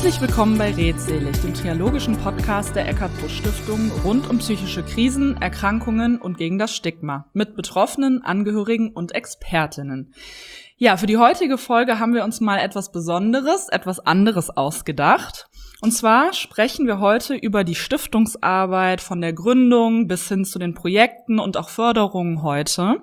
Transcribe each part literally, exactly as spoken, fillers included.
Herzlich willkommen bei Redselig, dem triologischen Podcast der Eckart-Busch-Stiftung rund um psychische Krisen, Erkrankungen und gegen das Stigma mit Betroffenen, Angehörigen und Expertinnen. Ja, für die heutige Folge haben wir uns mal etwas Besonderes, etwas anderes ausgedacht. Und zwar sprechen wir heute über die Stiftungsarbeit von der Gründung bis hin zu den Projekten und auch Förderungen heute.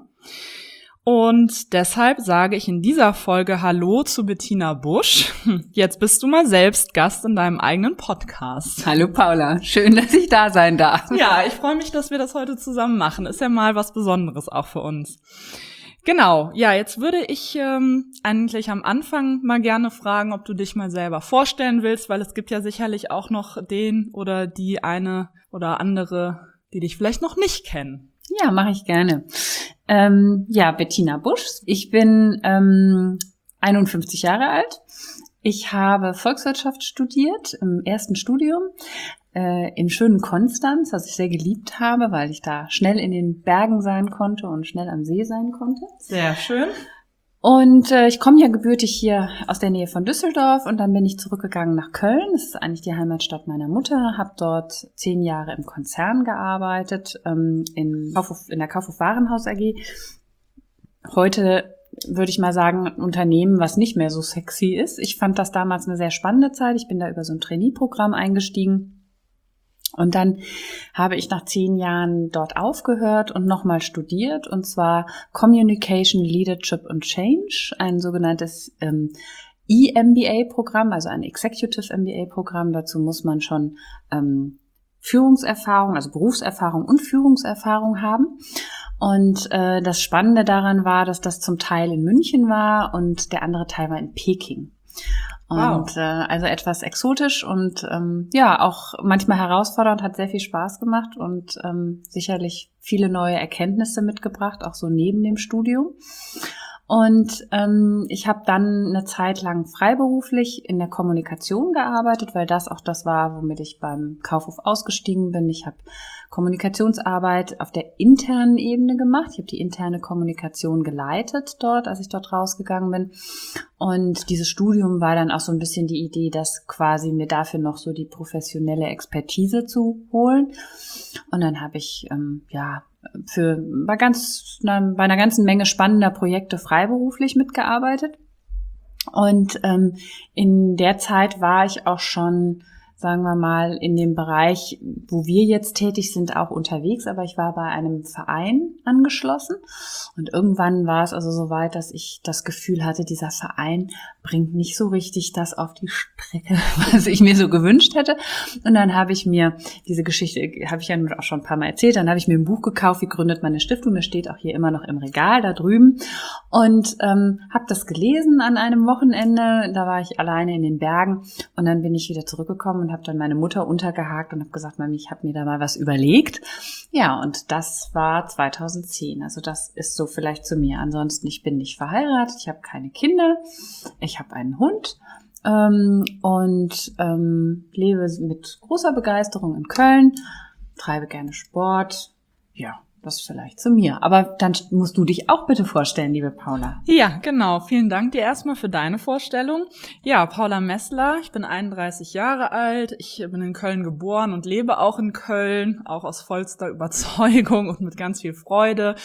Und deshalb sage ich in dieser Folge Hallo zu Bettina Busch. Jetzt bist du mal selbst Gast in deinem eigenen Podcast. Hallo Paula, schön, dass ich da sein darf. Ja, ich freue mich, dass wir das heute zusammen machen. Ist ja mal was Besonderes auch für uns. Genau, ja, jetzt würde ich ähm, eigentlich am Anfang mal gerne fragen, ob du dich mal selber vorstellen willst, weil es gibt ja sicherlich auch noch den oder die eine oder andere, die dich vielleicht noch nicht kennen. Ja, mache ich gerne. Ähm, ja, Bettina Busch. Ich bin ähm, einundfünfzig Jahre alt. Ich habe Volkswirtschaft studiert im ersten Studium äh, im schönen Konstanz, was ich sehr geliebt habe, weil ich da schnell in den Bergen sein konnte und schnell am See sein konnte. Sehr schön. Und äh, ich komme ja gebürtig hier aus der Nähe von Düsseldorf und dann bin ich zurückgegangen nach Köln. Das ist eigentlich die Heimatstadt meiner Mutter. Habe dort zehn Jahre im Konzern gearbeitet, ähm, in, Kaufhof, in der Kaufhof Warenhaus A G. Heute würde ich mal sagen, ein Unternehmen, was nicht mehr so sexy ist. Ich fand das damals eine sehr spannende Zeit. Ich bin da über so ein Trainee-Programm eingestiegen. Und dann habe ich nach zehn Jahren dort aufgehört und nochmal studiert, und zwar Communication, Leadership and Change, ein sogenanntes ähm, E M B A-Programm, also ein Executive M B A-Programm. Dazu muss man schon ähm, Führungserfahrung, also Berufserfahrung und Führungserfahrung haben. Und äh, das Spannende daran war, dass das zum Teil in München war und der andere Teil war in Peking. Und wow. äh, also etwas exotisch und ähm, ja, auch manchmal herausfordernd, hat sehr viel Spaß gemacht und ähm, sicherlich viele neue Erkenntnisse mitgebracht, auch so neben dem Studium. Und ähm, ich habe dann eine Zeit lang freiberuflich in der Kommunikation gearbeitet, weil das auch das war, womit ich beim Kaufhof ausgestiegen bin. Ich habe Kommunikationsarbeit auf der internen Ebene gemacht. Ich habe die interne Kommunikation geleitet dort, als ich dort rausgegangen bin. Und dieses Studium war dann auch so ein bisschen die Idee, dass quasi mir dafür noch so die professionelle Expertise zu holen. Und dann habe ich, ähm, ja, für bei ganz bei einer ganzen Menge spannender Projekte freiberuflich mitgearbeitet. Und ähm, in der Zeit war ich auch schon, sagen wir mal, in dem Bereich, wo wir jetzt tätig sind, auch unterwegs, aber ich war bei einem Verein angeschlossen und irgendwann war es also so weit, dass ich das Gefühl hatte, dieser Verein bringt nicht so richtig das auf die Strecke, was ich mir so gewünscht hätte. Und dann habe ich mir diese Geschichte, habe ich ja auch schon ein paar Mal erzählt, dann habe ich mir ein Buch gekauft, wie gründet man eine Stiftung, das steht auch hier immer noch im Regal da drüben, und ähm, habe das gelesen an einem Wochenende, da war ich alleine in den Bergen und dann bin ich wieder zurückgekommen und habe dann meine Mutter untergehakt und habe gesagt, Mami, ich habe mir da mal was überlegt. Ja, und das war zweitausendzehn. Also das ist so vielleicht zu mir. Ansonsten, ich bin nicht verheiratet, ich habe keine Kinder, ich habe einen Hund ähm, und ähm, lebe mit großer Begeisterung in Köln, treibe gerne Sport. Ja, das vielleicht zu mir. Aber dann musst du dich auch bitte vorstellen, liebe Paula. Ja, genau. Vielen Dank dir erstmal für deine Vorstellung. Ja, Paula Messler, ich bin einunddreißig Jahre alt. Ich bin in Köln geboren und lebe auch in Köln, auch aus vollster Überzeugung und mit ganz viel Freude.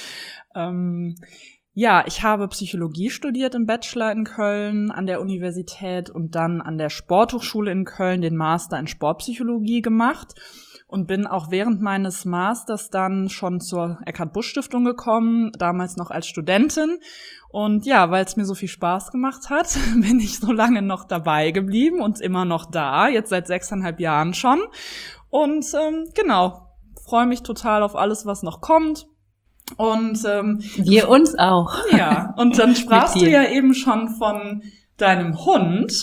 Ähm, ja, ich habe Psychologie studiert im Bachelor in Köln an der Universität und dann an der Sporthochschule in Köln den Master in Sportpsychologie gemacht. Und bin auch während meines Masters dann schon zur Eckart-Busch-Stiftung gekommen, damals noch als Studentin. Und ja, weil es mir so viel Spaß gemacht hat, bin ich so lange noch dabei geblieben und immer noch da, jetzt seit sechseinhalb Jahren schon. Und ähm, genau, freue mich total auf alles, was noch kommt. Und ähm, wir uns auch. Ja, und dann sprachst du ja eben schon von deinem Hund.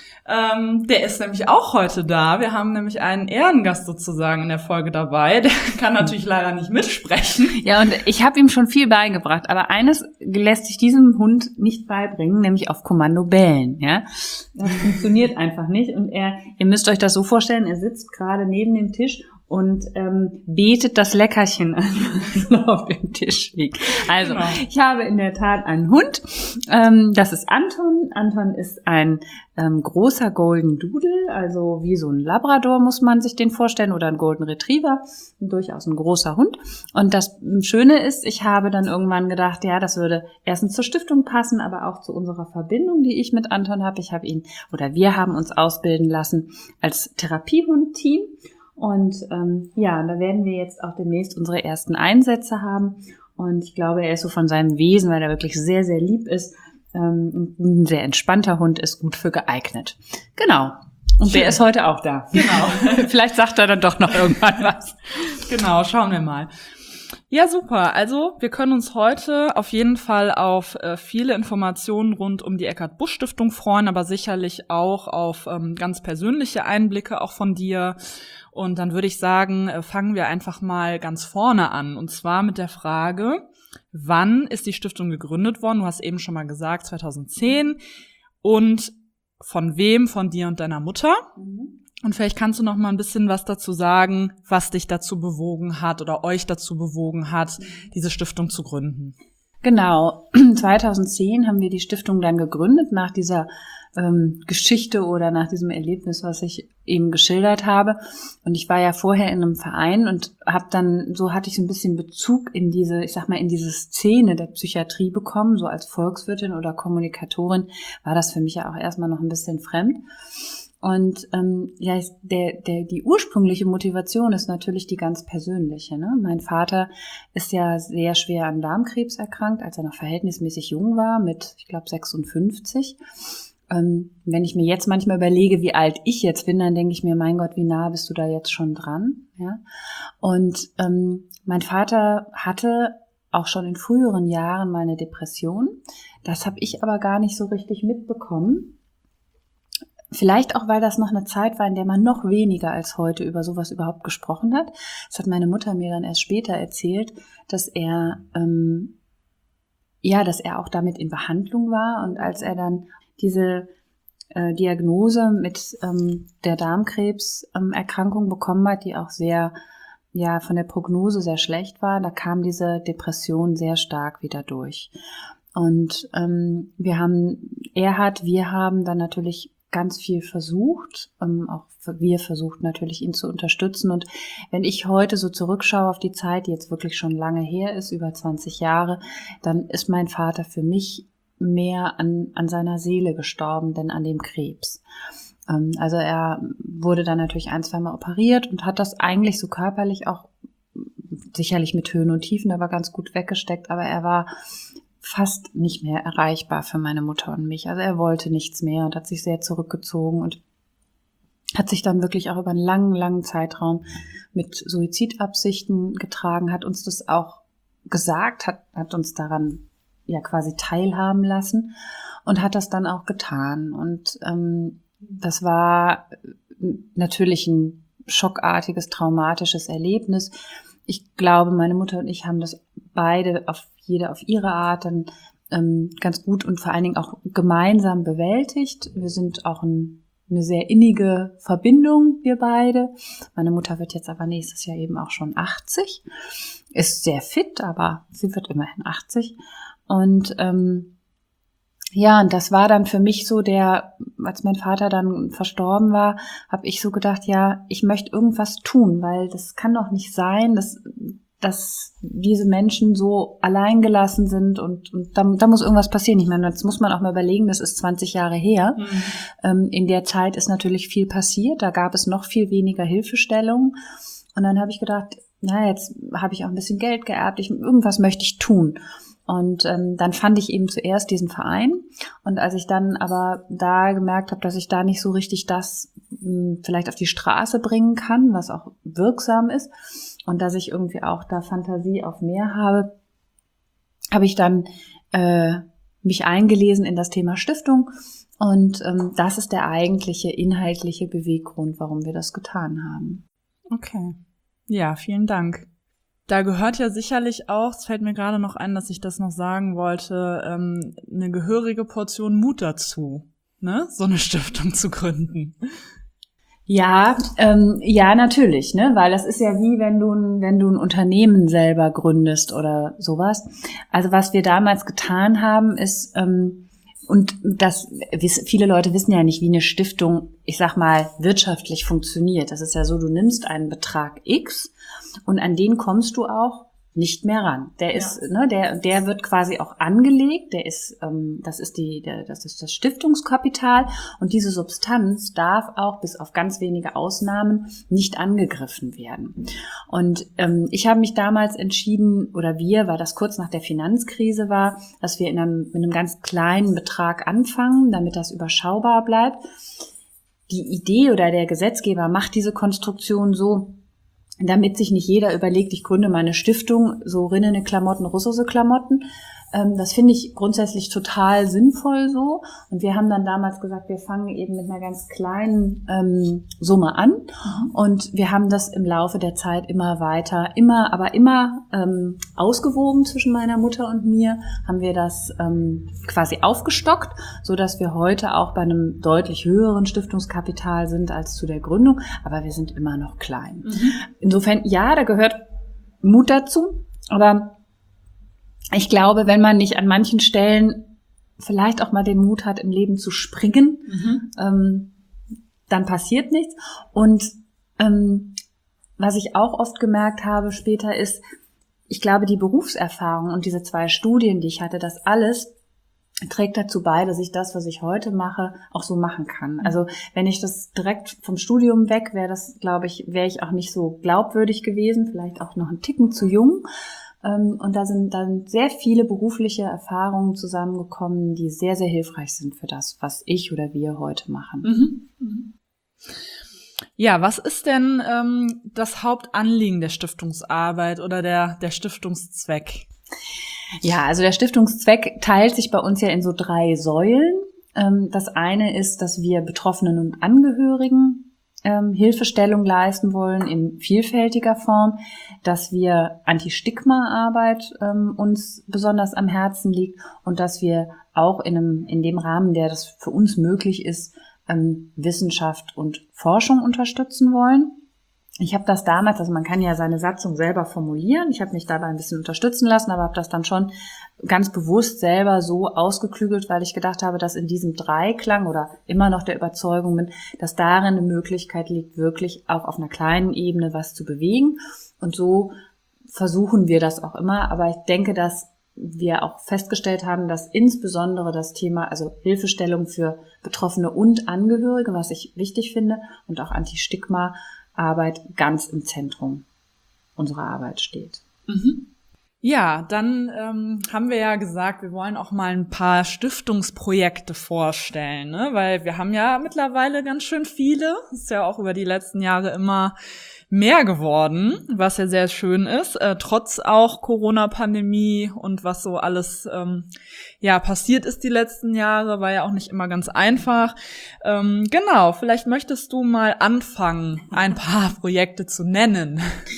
Ähm, der ist nämlich auch heute da. Wir haben nämlich einen Ehrengast sozusagen in der Folge dabei. Der kann natürlich leider nicht mitsprechen. Ja, und ich habe ihm schon viel beigebracht. Aber eines lässt sich diesem Hund nicht beibringen, nämlich auf Kommando bellen. Ja, das funktioniert einfach nicht. Und er, ihr müsst euch das so vorstellen, er sitzt gerade neben dem Tisch und ähm, betet das Leckerchen an, das auf dem Tisch liegt. Also, genau. Ich habe in der Tat einen Hund. Ähm, das ist Anton. Anton ist ein ähm, großer Golden Doodle, also wie so ein Labrador muss man sich den vorstellen oder ein Golden Retriever. Durchaus ein großer Hund. Und das Schöne ist, ich habe dann irgendwann gedacht, ja, das würde erstens zur Stiftung passen, aber auch zu unserer Verbindung, die ich mit Anton habe. Ich habe ihn oder wir haben uns ausbilden lassen als Therapiehund-Team. Und ähm, ja, da werden wir jetzt auch demnächst unsere ersten Einsätze haben. Und ich glaube, er ist so von seinem Wesen, weil er wirklich sehr, sehr lieb ist, ähm, ein sehr entspannter Hund ist, gut für geeignet. Genau. Und Schön. Der ist heute auch da. Genau. Vielleicht sagt er dann doch noch irgendwann was. Genau, schauen wir mal. Ja, super. Also wir können uns heute auf jeden Fall auf äh, viele Informationen rund um die Eckart-Busch-Stiftung freuen, aber sicherlich auch auf ähm, ganz persönliche Einblicke auch von dir. Und dann würde ich sagen, äh, fangen wir einfach mal ganz vorne an. Und zwar mit der Frage, wann ist die Stiftung gegründet worden? Du hast eben schon mal gesagt, zweitausendzehn. Und von wem? Von dir und deiner Mutter? Mhm. Und vielleicht kannst du noch mal ein bisschen was dazu sagen, was dich dazu bewogen hat oder euch dazu bewogen hat, diese Stiftung zu gründen. Genau. zweitausendzehn haben wir die Stiftung dann gegründet nach dieser ähm, Geschichte oder nach diesem Erlebnis, was ich eben geschildert habe. Und ich war ja vorher in einem Verein und habe dann, so hatte ich so ein bisschen Bezug in diese, ich sag mal, in diese Szene der Psychiatrie bekommen. So als Volkswirtin oder Kommunikatorin war das für mich ja auch erstmal noch ein bisschen fremd. Und ähm, ja, der, der, die ursprüngliche Motivation ist natürlich die ganz persönliche. Ne? Mein Vater ist ja sehr schwer an Darmkrebs erkrankt, als er noch verhältnismäßig jung war, mit, ich glaube, sechsundfünfzig. Ähm, wenn ich mir jetzt manchmal überlege, wie alt ich jetzt bin, dann denke ich mir, mein Gott, wie nah bist du da jetzt schon dran? Ja? Und ähm, mein Vater hatte auch schon in früheren Jahren mal eine Depression. Das habe ich aber gar nicht so richtig mitbekommen. Vielleicht auch, weil das noch eine Zeit war, in der man noch weniger als heute über sowas überhaupt gesprochen hat. Das hat meine Mutter mir dann erst später erzählt, dass er, ähm, ja, dass er auch damit in Behandlung war. Und als er dann diese äh, Diagnose mit ähm, der Darmkrebserkrankung ähm, bekommen hat, die auch sehr, ja, von der Prognose sehr schlecht war, da kam diese Depression sehr stark wieder durch. Und ähm, wir haben, er hat, wir haben dann natürlich ganz viel versucht, ähm, auch wir versucht natürlich ihn zu unterstützen. Und wenn ich heute so zurückschaue auf die Zeit, die jetzt wirklich schon lange her ist, über zwanzig Jahre, dann ist mein Vater für mich mehr an, an seiner Seele gestorben, denn an dem Krebs. Ähm, also er wurde dann natürlich ein, zweimal operiert und hat das eigentlich so körperlich auch sicherlich mit Höhen und Tiefen, aber ganz gut weggesteckt, aber er war fast nicht mehr erreichbar für meine Mutter und mich. Also er wollte nichts mehr und hat sich sehr zurückgezogen und hat sich dann wirklich auch über einen langen, langen Zeitraum mit Suizidabsichten getragen, hat uns das auch gesagt, hat, hat uns daran ja quasi teilhaben lassen und hat das dann auch getan. Und ähm, das war natürlich ein schockartiges, traumatisches Erlebnis. Ich glaube, meine Mutter und ich haben das beide auf jede auf ihre Art dann ähm, ganz gut und vor allen Dingen auch gemeinsam bewältigt. Wir sind auch ein, eine sehr innige Verbindung, wir beide. Meine Mutter wird jetzt aber nächstes Jahr eben auch schon achtzig, ist sehr fit, aber sie wird immerhin achtzig. Und ähm, ja, und das war dann für mich so der, als mein Vater dann verstorben war, habe ich so gedacht, ja, ich möchte irgendwas tun, weil das kann doch nicht sein, dass dass diese Menschen so alleingelassen sind und, und da, da muss irgendwas passieren. Ich meine, das muss man auch mal überlegen, das ist zwanzig Jahre her. Mhm. Ähm, in der Zeit ist natürlich viel passiert, da gab es noch viel weniger Hilfestellung. Und dann habe ich gedacht, na, jetzt habe ich auch ein bisschen Geld geerbt, ich, irgendwas möchte ich tun. Und ähm, dann fand ich eben zuerst diesen Verein. Und als ich dann aber da gemerkt habe, dass ich da nicht so richtig das mh, vielleicht auf die Straße bringen kann, was auch wirksam ist, und dass ich irgendwie auch da Fantasie auf mehr habe, habe ich dann äh, mich eingelesen in das Thema Stiftung. Und ähm, das ist der eigentliche inhaltliche Beweggrund, warum wir das getan haben. Okay. Ja, vielen Dank. Da gehört ja sicherlich auch, es fällt mir gerade noch ein, dass ich das noch sagen wollte, ähm, eine gehörige Portion Mut dazu, ne, so eine Stiftung zu gründen. Ja, ähm, ja, natürlich, ne, weil das ist ja wie wenn du ein, wenn du ein Unternehmen selber gründest oder sowas. Also was wir damals getan haben, ist ähm, und das viele Leute wissen ja nicht, wie eine Stiftung, ich sag mal, wirtschaftlich funktioniert. Das ist ja so, du nimmst einen Betrag X und an den kommst du auch nicht mehr ran. Der ja. ist, ne, der, der wird quasi auch angelegt. Der ist, ähm, das ist die, der, das ist das Stiftungskapital und diese Substanz darf auch bis auf ganz wenige Ausnahmen nicht angegriffen werden. Und ähm, ich habe mich damals entschieden, oder wir, weil das kurz nach der Finanzkrise war, dass wir in einem, mit einem ganz kleinen Betrag anfangen, damit das überschaubar bleibt. Die Idee oder der Gesetzgeber macht diese Konstruktion so, damit sich nicht jeder überlegt, ich gründe meine Stiftung, so rinnene Klamotten, russische Klamotten. Ähm, das finde ich grundsätzlich total sinnvoll so. Und wir haben dann damals gesagt, wir fangen eben mit einer ganz kleinen ähm, Summe an. Mhm. Und wir haben das im Laufe der Zeit immer weiter, immer, aber immer ähm, ausgewogen zwischen meiner Mutter und mir, haben wir das ähm, quasi aufgestockt, so dass wir heute auch bei einem deutlich höheren Stiftungskapital sind als zu der Gründung. Aber wir sind immer noch klein. Mhm. Insofern, ja, da gehört Mut dazu, aber ich glaube, wenn man nicht an manchen Stellen vielleicht auch mal den Mut hat, im Leben zu springen, mhm. ähm, dann passiert nichts. Und ähm, was ich auch oft gemerkt habe später ist, ich glaube, die Berufserfahrung und diese zwei Studien, die ich hatte, das alles trägt dazu bei, dass ich das, was ich heute mache, auch so machen kann. Also wenn ich das direkt vom Studium weg wäre, das glaube ich, wäre ich auch nicht so glaubwürdig gewesen, vielleicht auch noch einen Ticken zu jung. Und da sind dann sehr viele berufliche Erfahrungen zusammengekommen, die sehr, sehr hilfreich sind für das, was ich oder wir heute machen. Mhm. Ja, was ist denn ähm, das Hauptanliegen der Stiftungsarbeit oder der, der Stiftungszweck? Ja, also der Stiftungszweck teilt sich bei uns ja in so drei Säulen. Das eine ist, dass wir Betroffenen und Angehörigen Ähm, Hilfestellung leisten wollen in vielfältiger Form, dass wir Anti-Stigma-Arbeit ähm, uns besonders am Herzen liegt und dass wir auch in einem in dem Rahmen, der das für uns möglich ist, ähm, Wissenschaft und Forschung unterstützen wollen. Ich habe das damals, also man kann ja seine Satzung selber formulieren, ich habe mich dabei ein bisschen unterstützen lassen, aber habe das dann schon ganz bewusst selber so ausgeklügelt, weil ich gedacht habe, dass in diesem Dreiklang oder immer noch der Überzeugung bin, dass darin eine Möglichkeit liegt, wirklich auch auf einer kleinen Ebene was zu bewegen. Und so versuchen wir das auch immer, aber ich denke, dass wir auch festgestellt haben, dass insbesondere das Thema, also Hilfestellung für Betroffene und Angehörige, was ich wichtig finde, und auch Anti-Stigma Arbeit ganz im Zentrum unserer Arbeit steht. Mhm. Ja, dann ähm, haben wir ja gesagt, wir wollen auch mal ein paar Stiftungsprojekte vorstellen, ne? Weil wir haben ja mittlerweile ganz schön viele. Ist ja auch über die letzten Jahre immer mehr geworden, was ja sehr schön ist, äh, trotz auch Corona-Pandemie und was so alles ähm, ja passiert ist die letzten Jahre, war ja auch nicht immer ganz einfach. Ähm, genau, vielleicht möchtest du mal anfangen, ein paar Projekte zu nennen.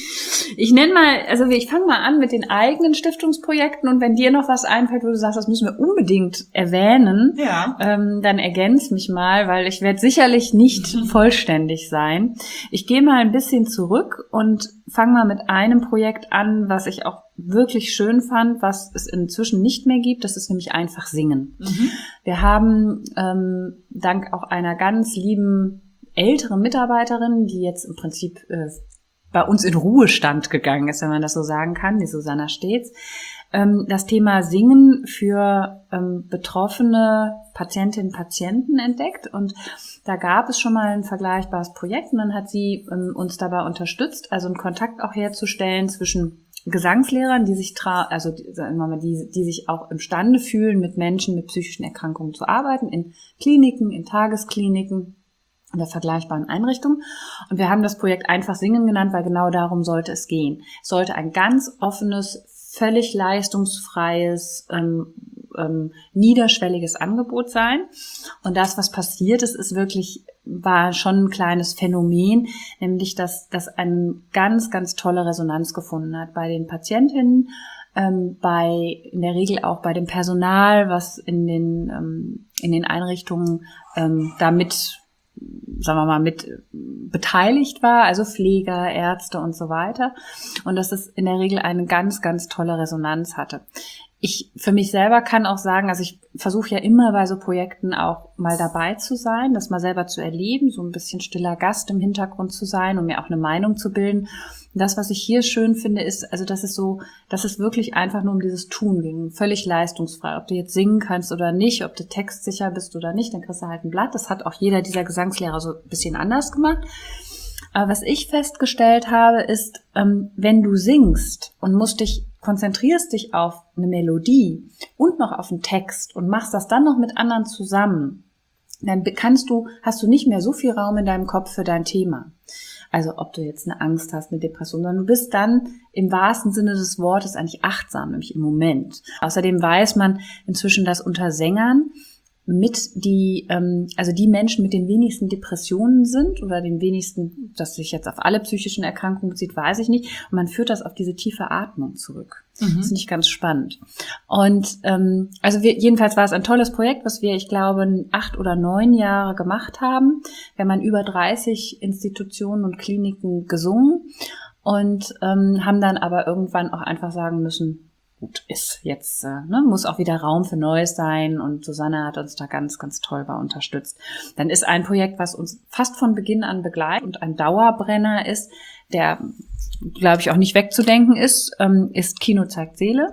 Ich nenne mal, also ich fange mal an mit den eigenen Stiftungsprojekten und wenn dir noch was einfällt, wo du sagst, das müssen wir unbedingt erwähnen, ja. ähm, dann ergänz mich mal, weil ich werde sicherlich nicht mhm. vollständig sein. Ich gehe mal ein bisschen zurück und fange mal mit einem Projekt an, was ich auch wirklich schön fand, was es inzwischen nicht mehr gibt. Das ist nämlich einfach Singen. Mhm. Wir haben ähm, dank auch einer ganz lieben älteren Mitarbeiterin, die jetzt im Prinzip äh, bei uns in Ruhestand gegangen ist, wenn man das so sagen kann, die Susanna Steetz, ähm, das Thema Singen für ähm, betroffene Patientinnen und Patienten entdeckt. Und da gab es schon mal ein vergleichbares Projekt und dann hat sie ähm, uns dabei unterstützt, also einen Kontakt auch herzustellen zwischen Gesangslehrern, die sich tra- also sagen wir mal, die, die sich auch imstande fühlen, mit Menschen mit psychischen Erkrankungen zu arbeiten, in Kliniken, in Tageskliniken oder vergleichbaren Einrichtungen. Und wir haben das Projekt Einfach Singen genannt, weil genau darum sollte es gehen. Es sollte ein ganz offenes, völlig leistungsfreies, ähm, ähm, niederschwelliges Angebot sein. Und das, was passiert ist, ist wirklich, war schon ein kleines Phänomen, nämlich, dass das eine ganz, ganz tolle Resonanz gefunden hat bei den Patientinnen, ähm, bei, in der Regel auch bei dem Personal, was in den, ähm, in den Einrichtungen ähm, damit sagen wir mal, mit beteiligt war, also Pfleger, Ärzte und so weiter. Und dass es in der Regel eine ganz, ganz tolle Resonanz hatte. Ich für mich selber kann auch sagen, also ich versuche ja immer bei so Projekten auch mal dabei zu sein, das mal selber zu erleben, so ein bisschen stiller Gast im Hintergrund zu sein, um mir auch eine Meinung zu bilden. Und das, was ich hier schön finde, ist, also dass es so, dass es wirklich einfach nur um dieses Tun ging, völlig leistungsfrei. Ob du jetzt singen kannst oder nicht, ob du textsicher bist oder nicht, dann kriegst du halt ein Blatt. Das hat auch jeder dieser Gesangslehrer so ein bisschen anders gemacht. Aber was ich festgestellt habe, ist, ähm, wenn du singst und musst dich, konzentrierst dich auf eine Melodie und noch auf einen Text und machst das dann noch mit anderen zusammen, dann kannst du, hast du nicht mehr so viel Raum in deinem Kopf für dein Thema. Also ob du jetzt eine Angst hast, eine Depression, sondern du bist dann im wahrsten Sinne des Wortes eigentlich achtsam, nämlich im Moment. Außerdem weiß man inzwischen, dass unter Sängern mit die, ähm, also die Menschen mit den wenigsten Depressionen sind oder den wenigsten, dass sich jetzt auf alle psychischen Erkrankungen bezieht, weiß ich nicht. Und man führt das auf diese tiefe Atmung zurück. Mhm. Das finde ich ganz spannend. Und ähm, also wir, jedenfalls war es ein tolles Projekt, was wir, ich glaube, acht oder neun Jahre gemacht haben. Wir haben an über dreißig Institutionen und Kliniken gesungen und ähm, haben dann aber irgendwann auch einfach sagen müssen, gut, ist jetzt, äh, ne, muss auch wieder Raum für Neues sein und Susanne hat uns da ganz, ganz toll bei unterstützt. Dann ist ein Projekt, was uns fast von Beginn an begleitet und ein Dauerbrenner ist, der, glaube ich, auch nicht wegzudenken ist, ähm, ist Kino zeigt Seele.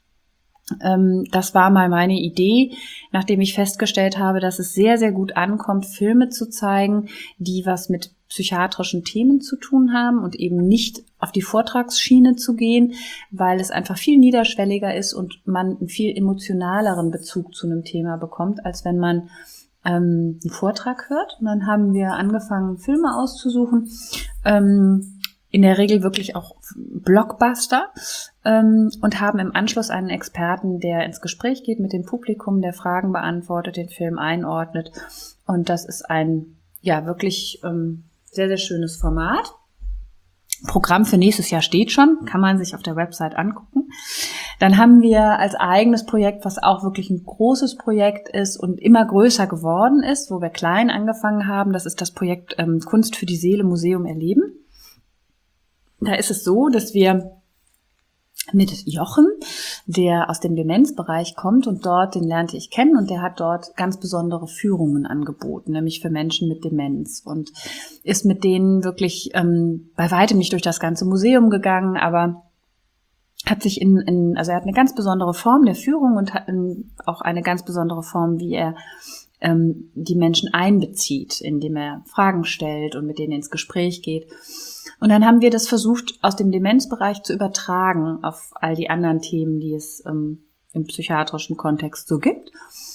Ähm, das war mal meine Idee, nachdem ich festgestellt habe, dass es sehr, sehr gut ankommt, Filme zu zeigen, die was mit psychiatrischen Themen zu tun haben und eben nicht auf die Vortragsschiene zu gehen, weil es einfach viel niederschwelliger ist und man einen viel emotionaleren Bezug zu einem Thema bekommt, als wenn man ähm, einen Vortrag hört. Und dann haben wir angefangen, Filme auszusuchen, ähm, in der Regel wirklich auch Blockbuster, ähm, und haben im Anschluss einen Experten, der ins Gespräch geht mit dem Publikum, der Fragen beantwortet, den Film einordnet. Und das ist ein, ja, wirklich ähm, sehr, sehr schönes Format. Programm für nächstes Jahr steht schon, kann man sich auf der Website angucken. Dann haben wir als eigenes Projekt, was auch wirklich ein großes Projekt ist und immer größer geworden ist, wo wir klein angefangen haben, das ist das Projekt ähm, Kunst für die Seele, Museum erleben. Da ist es so, dass wir mit Jochen, der aus dem Demenzbereich kommt und dort, den lernte ich kennen und der hat dort ganz besondere Führungen angeboten, nämlich für Menschen mit Demenz und ist mit denen wirklich ähm, bei weitem nicht durch das ganze Museum gegangen, aber hat sich in, in also er hat eine ganz besondere Form der Führung und hat in, auch eine ganz besondere Form, wie er ähm, die Menschen einbezieht, indem er Fragen stellt und mit denen ins Gespräch geht. Und dann haben wir das versucht, aus dem Demenzbereich zu übertragen auf all die anderen Themen, die es ähm, im psychiatrischen Kontext so gibt.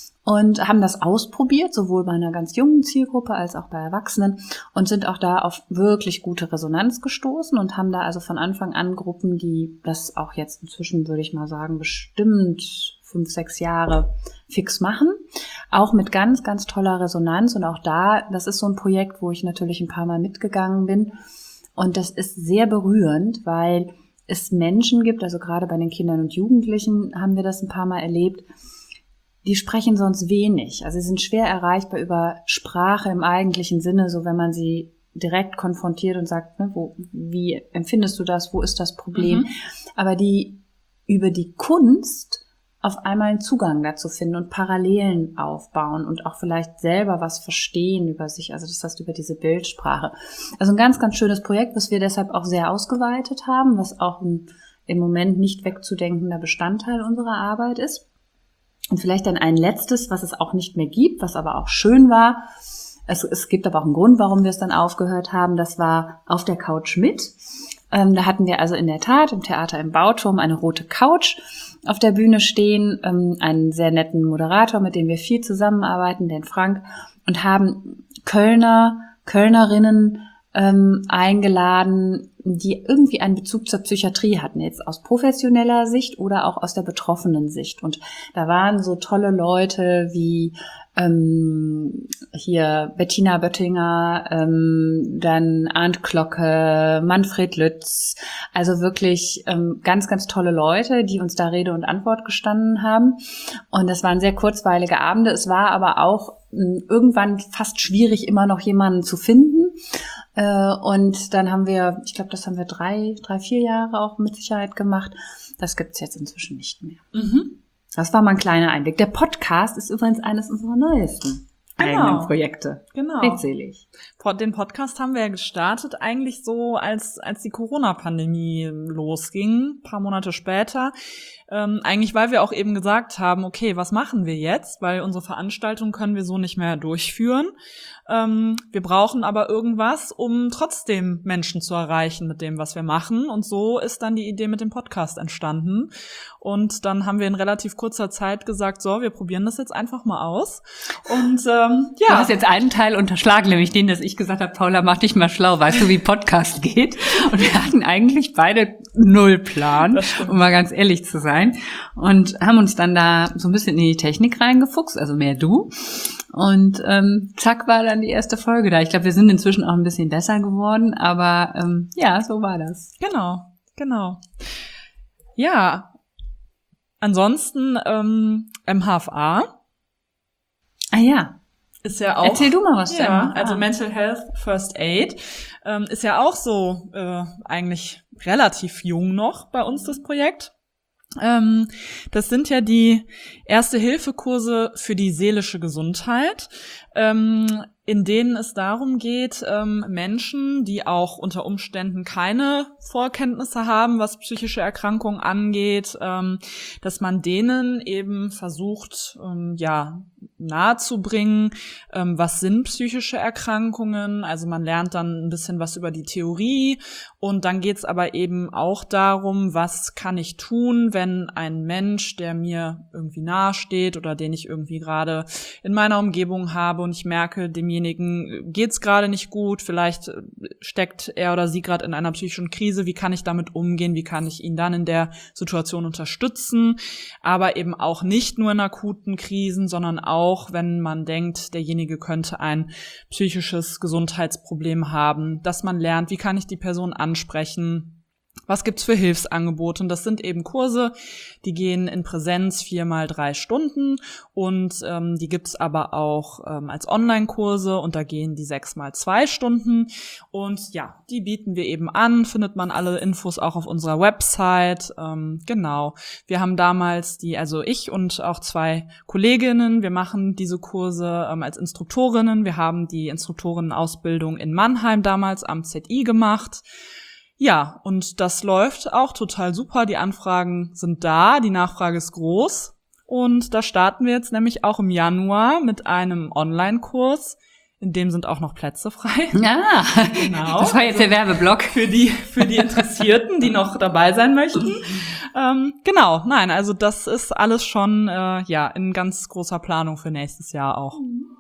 Und haben das ausprobiert, sowohl bei einer ganz jungen Zielgruppe als auch bei Erwachsenen und sind auch da auf wirklich gute Resonanz gestoßen und haben da also von Anfang an Gruppen, die das auch jetzt inzwischen, würde ich mal sagen, bestimmt fünf, sechs Jahre fix machen. Auch mit ganz, ganz toller Resonanz. Und auch da, das ist so ein Projekt, wo ich natürlich ein paar Mal mitgegangen bin. Und das ist sehr berührend, weil es Menschen gibt, also gerade bei den Kindern und Jugendlichen haben wir das ein paar Mal erlebt, die sprechen sonst wenig. Also sie sind schwer erreichbar über Sprache im eigentlichen Sinne, so wenn man sie direkt konfrontiert und sagt, ne, wo, wie empfindest du das, wo ist das Problem? Mhm. Aber die über die Kunst auf einmal einen Zugang dazu finden und Parallelen aufbauen und auch vielleicht selber was verstehen über sich, also das heißt über diese Bildsprache. Also ein ganz, ganz schönes Projekt, was wir deshalb auch sehr ausgeweitet haben, was auch ein im Moment nicht wegzudenkender Bestandteil unserer Arbeit ist. Und vielleicht dann ein letztes, was es auch nicht mehr gibt, was aber auch schön war. Es, es gibt aber auch einen Grund, warum wir es dann aufgehört haben. Das war Auf der Couch mit. Ähm, da hatten wir also in der Tat im Theater im Bauturm eine rote Couch auf der Bühne stehen, ähm, einen sehr netten Moderator, mit dem wir viel zusammenarbeiten, den Frank, und haben Kölner, Kölnerinnen ähm, eingeladen, die irgendwie einen Bezug zur Psychiatrie hatten, jetzt aus professioneller Sicht oder auch aus der betroffenen Sicht. Und da waren so tolle Leute wie ähm, hier Bettina Böttinger, ähm, dann Arndt Glocke, Manfred Lütz, also wirklich ähm, ganz, ganz tolle Leute, die uns da Rede und Antwort gestanden haben. Und das waren sehr kurzweilige Abende. Es war aber auch irgendwann fast schwierig, immer noch jemanden zu finden. Und dann haben wir, ich glaube, das haben wir drei, drei, vier Jahre auch mit Sicherheit gemacht. Das gibt's jetzt inzwischen nicht mehr. Mhm. Das war mal ein kleiner Einblick. Der Podcast ist übrigens eines unserer neuesten Genau. eigenen Projekte. Genau. Redselig. Den Podcast haben wir ja gestartet eigentlich so, als als die Corona-Pandemie losging, ein paar Monate später. Ähm, eigentlich, weil wir auch eben gesagt haben, okay, was machen wir jetzt? Weil unsere Veranstaltung können wir so nicht mehr durchführen. Ähm, wir brauchen aber irgendwas, um trotzdem Menschen zu erreichen mit dem, was wir machen. Und so ist dann die Idee mit dem Podcast entstanden. Und dann haben wir in relativ kurzer Zeit gesagt, so, wir probieren das jetzt einfach mal aus. Und ähm, ja. Du hast jetzt einen Teil unterschlagen, nämlich den, dass ich gesagt habe, Paula, mach dich mal schlau, weißt du, wie Podcast geht? Und wir hatten eigentlich beide null Plan, um mal ganz ehrlich zu sein. Und haben uns dann da so ein bisschen in die Technik reingefuchst, also mehr du. Und ähm, zack war dann die erste Folge da. Ich glaube, wir sind inzwischen auch ein bisschen besser geworden, aber ähm, ja, so war das. Genau, genau. Ja, ansonsten ähm, M H F A. Ah ja. Ist ja auch. Erzähl du mal was. Ja, M H F A. also Mental Health First Aid ähm, ist ja auch so äh, eigentlich relativ jung noch bei uns, das Projekt. Ähm, das sind ja die Erste-Hilfe-Kurse für die seelische Gesundheit, ähm, in denen es darum geht, ähm, Menschen, die auch unter Umständen keine Vorkenntnisse haben, was psychische Erkrankungen angeht, ähm, dass man denen eben versucht, ähm, ja, nahezubringen, ähm, was sind psychische Erkrankungen. Also man lernt dann ein bisschen was über die Theorie und dann geht's aber eben auch darum, was kann ich tun, wenn ein Mensch, der mir irgendwie nahe steht oder den ich irgendwie gerade in meiner Umgebung habe und ich merke, demjenigen geht's gerade nicht gut, vielleicht steckt er oder sie gerade in einer psychischen Krise, wie kann ich damit umgehen, wie kann ich ihn dann in der Situation unterstützen, aber eben auch nicht nur in akuten Krisen, sondern auch Auch wenn man denkt, derjenige könnte ein psychisches Gesundheitsproblem haben, dass man lernt, wie kann ich die Person ansprechen, was gibt's für Hilfsangebote? Und das sind eben Kurse, die gehen in Präsenz viermal drei Stunden und ähm, die gibt's aber auch ähm, als Online-Kurse und da gehen die sechsmal zwei Stunden. Und ja, die bieten wir eben an, findet man alle Infos auch auf unserer Website. Ähm, genau, wir haben damals die, also ich und auch zwei Kolleginnen, wir machen diese Kurse ähm, als Instruktorinnen. Wir haben die Instruktorinnenausbildung in Mannheim damals am Z I gemacht. Ja, und das läuft auch total super. Die Anfragen sind da, die Nachfrage ist groß. Und da starten wir jetzt nämlich auch im Januar mit einem Online-Kurs. In dem sind auch noch Plätze frei. Ja, genau. Das war jetzt der Werbeblock. Für die, für die Interessierten, die noch dabei sein möchten. ähm, genau, nein, also das ist alles schon äh, ja in ganz großer Planung für nächstes Jahr auch.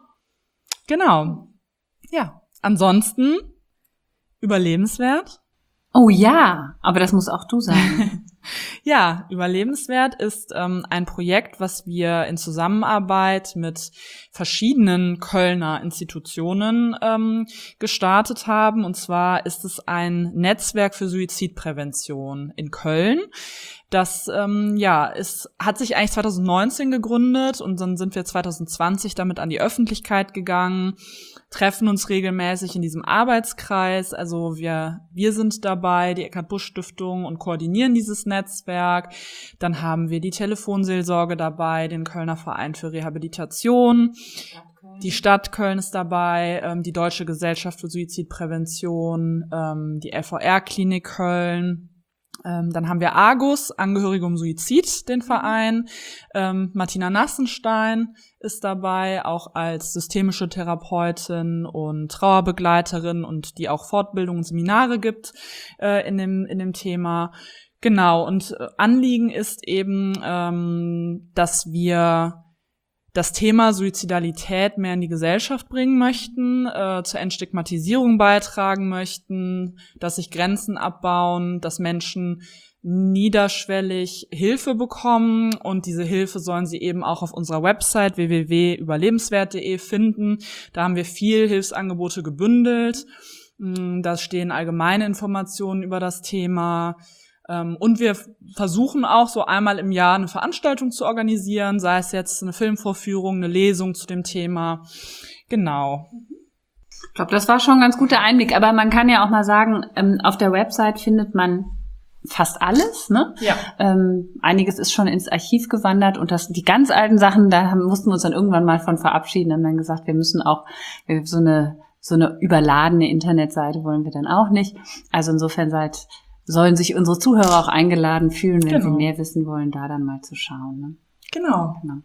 Genau. Ja, ansonsten überlebenswert. Oh ja, aber das muss auch du sagen. Ja, Überlebenswert ist ähm, ein Projekt, was wir in Zusammenarbeit mit verschiedenen Kölner Institutionen ähm, gestartet haben. Und zwar ist es ein Netzwerk für Suizidprävention in Köln. Das ähm, ja, es hat sich eigentlich zwanzig neunzehn gegründet und dann sind wir zwanzig zwanzig damit an die Öffentlichkeit gegangen, treffen uns regelmäßig in diesem Arbeitskreis. Also wir wir sind dabei, die Eckart-Busch-Stiftung, und koordinieren dieses Netzwerk. Dann haben wir die Telefonseelsorge dabei, den Kölner Verein für Rehabilitation. Die Stadt Köln ist dabei, ähm, die Deutsche Gesellschaft für Suizidprävention, ähm, die L V R-Klinik Köln. Ähm, dann haben wir Argus, Angehörige um Suizid, den Verein. Ähm, Martina Nassenstein ist dabei, auch als systemische Therapeutin und Trauerbegleiterin und die auch Fortbildungen und Seminare gibt äh, in dem in dem Thema. Genau, und äh, Anliegen ist eben, ähm, dass wir das Thema Suizidalität mehr in die Gesellschaft bringen möchten, äh, zur Entstigmatisierung beitragen möchten, dass sich Grenzen abbauen, dass Menschen niederschwellig Hilfe bekommen, und diese Hilfe sollen sie eben auch auf unserer Website w w w punkt überlebenswert punkt de finden. Da haben wir viel Hilfsangebote gebündelt. Da stehen allgemeine Informationen über das Thema. Ähm, und wir versuchen auch so einmal im Jahr eine Veranstaltung zu organisieren, sei es jetzt eine Filmvorführung, eine Lesung zu dem Thema. Genau. Ich glaube, das war schon ein ganz guter Einblick. Aber man kann ja auch mal sagen, ähm, auf der Website findet man fast alles, ne? Ja. Ähm, einiges ist schon ins Archiv gewandert und das, die ganz alten Sachen, da haben, mussten wir uns dann irgendwann mal von verabschieden, haben dann gesagt, wir müssen auch so eine, so eine überladene Internetseite wollen wir dann auch nicht. Also insofern seid, sollen sich unsere Zuhörer auch eingeladen fühlen, wenn genau. sie mehr wissen wollen, da dann mal zu schauen, ne? Genau. genau.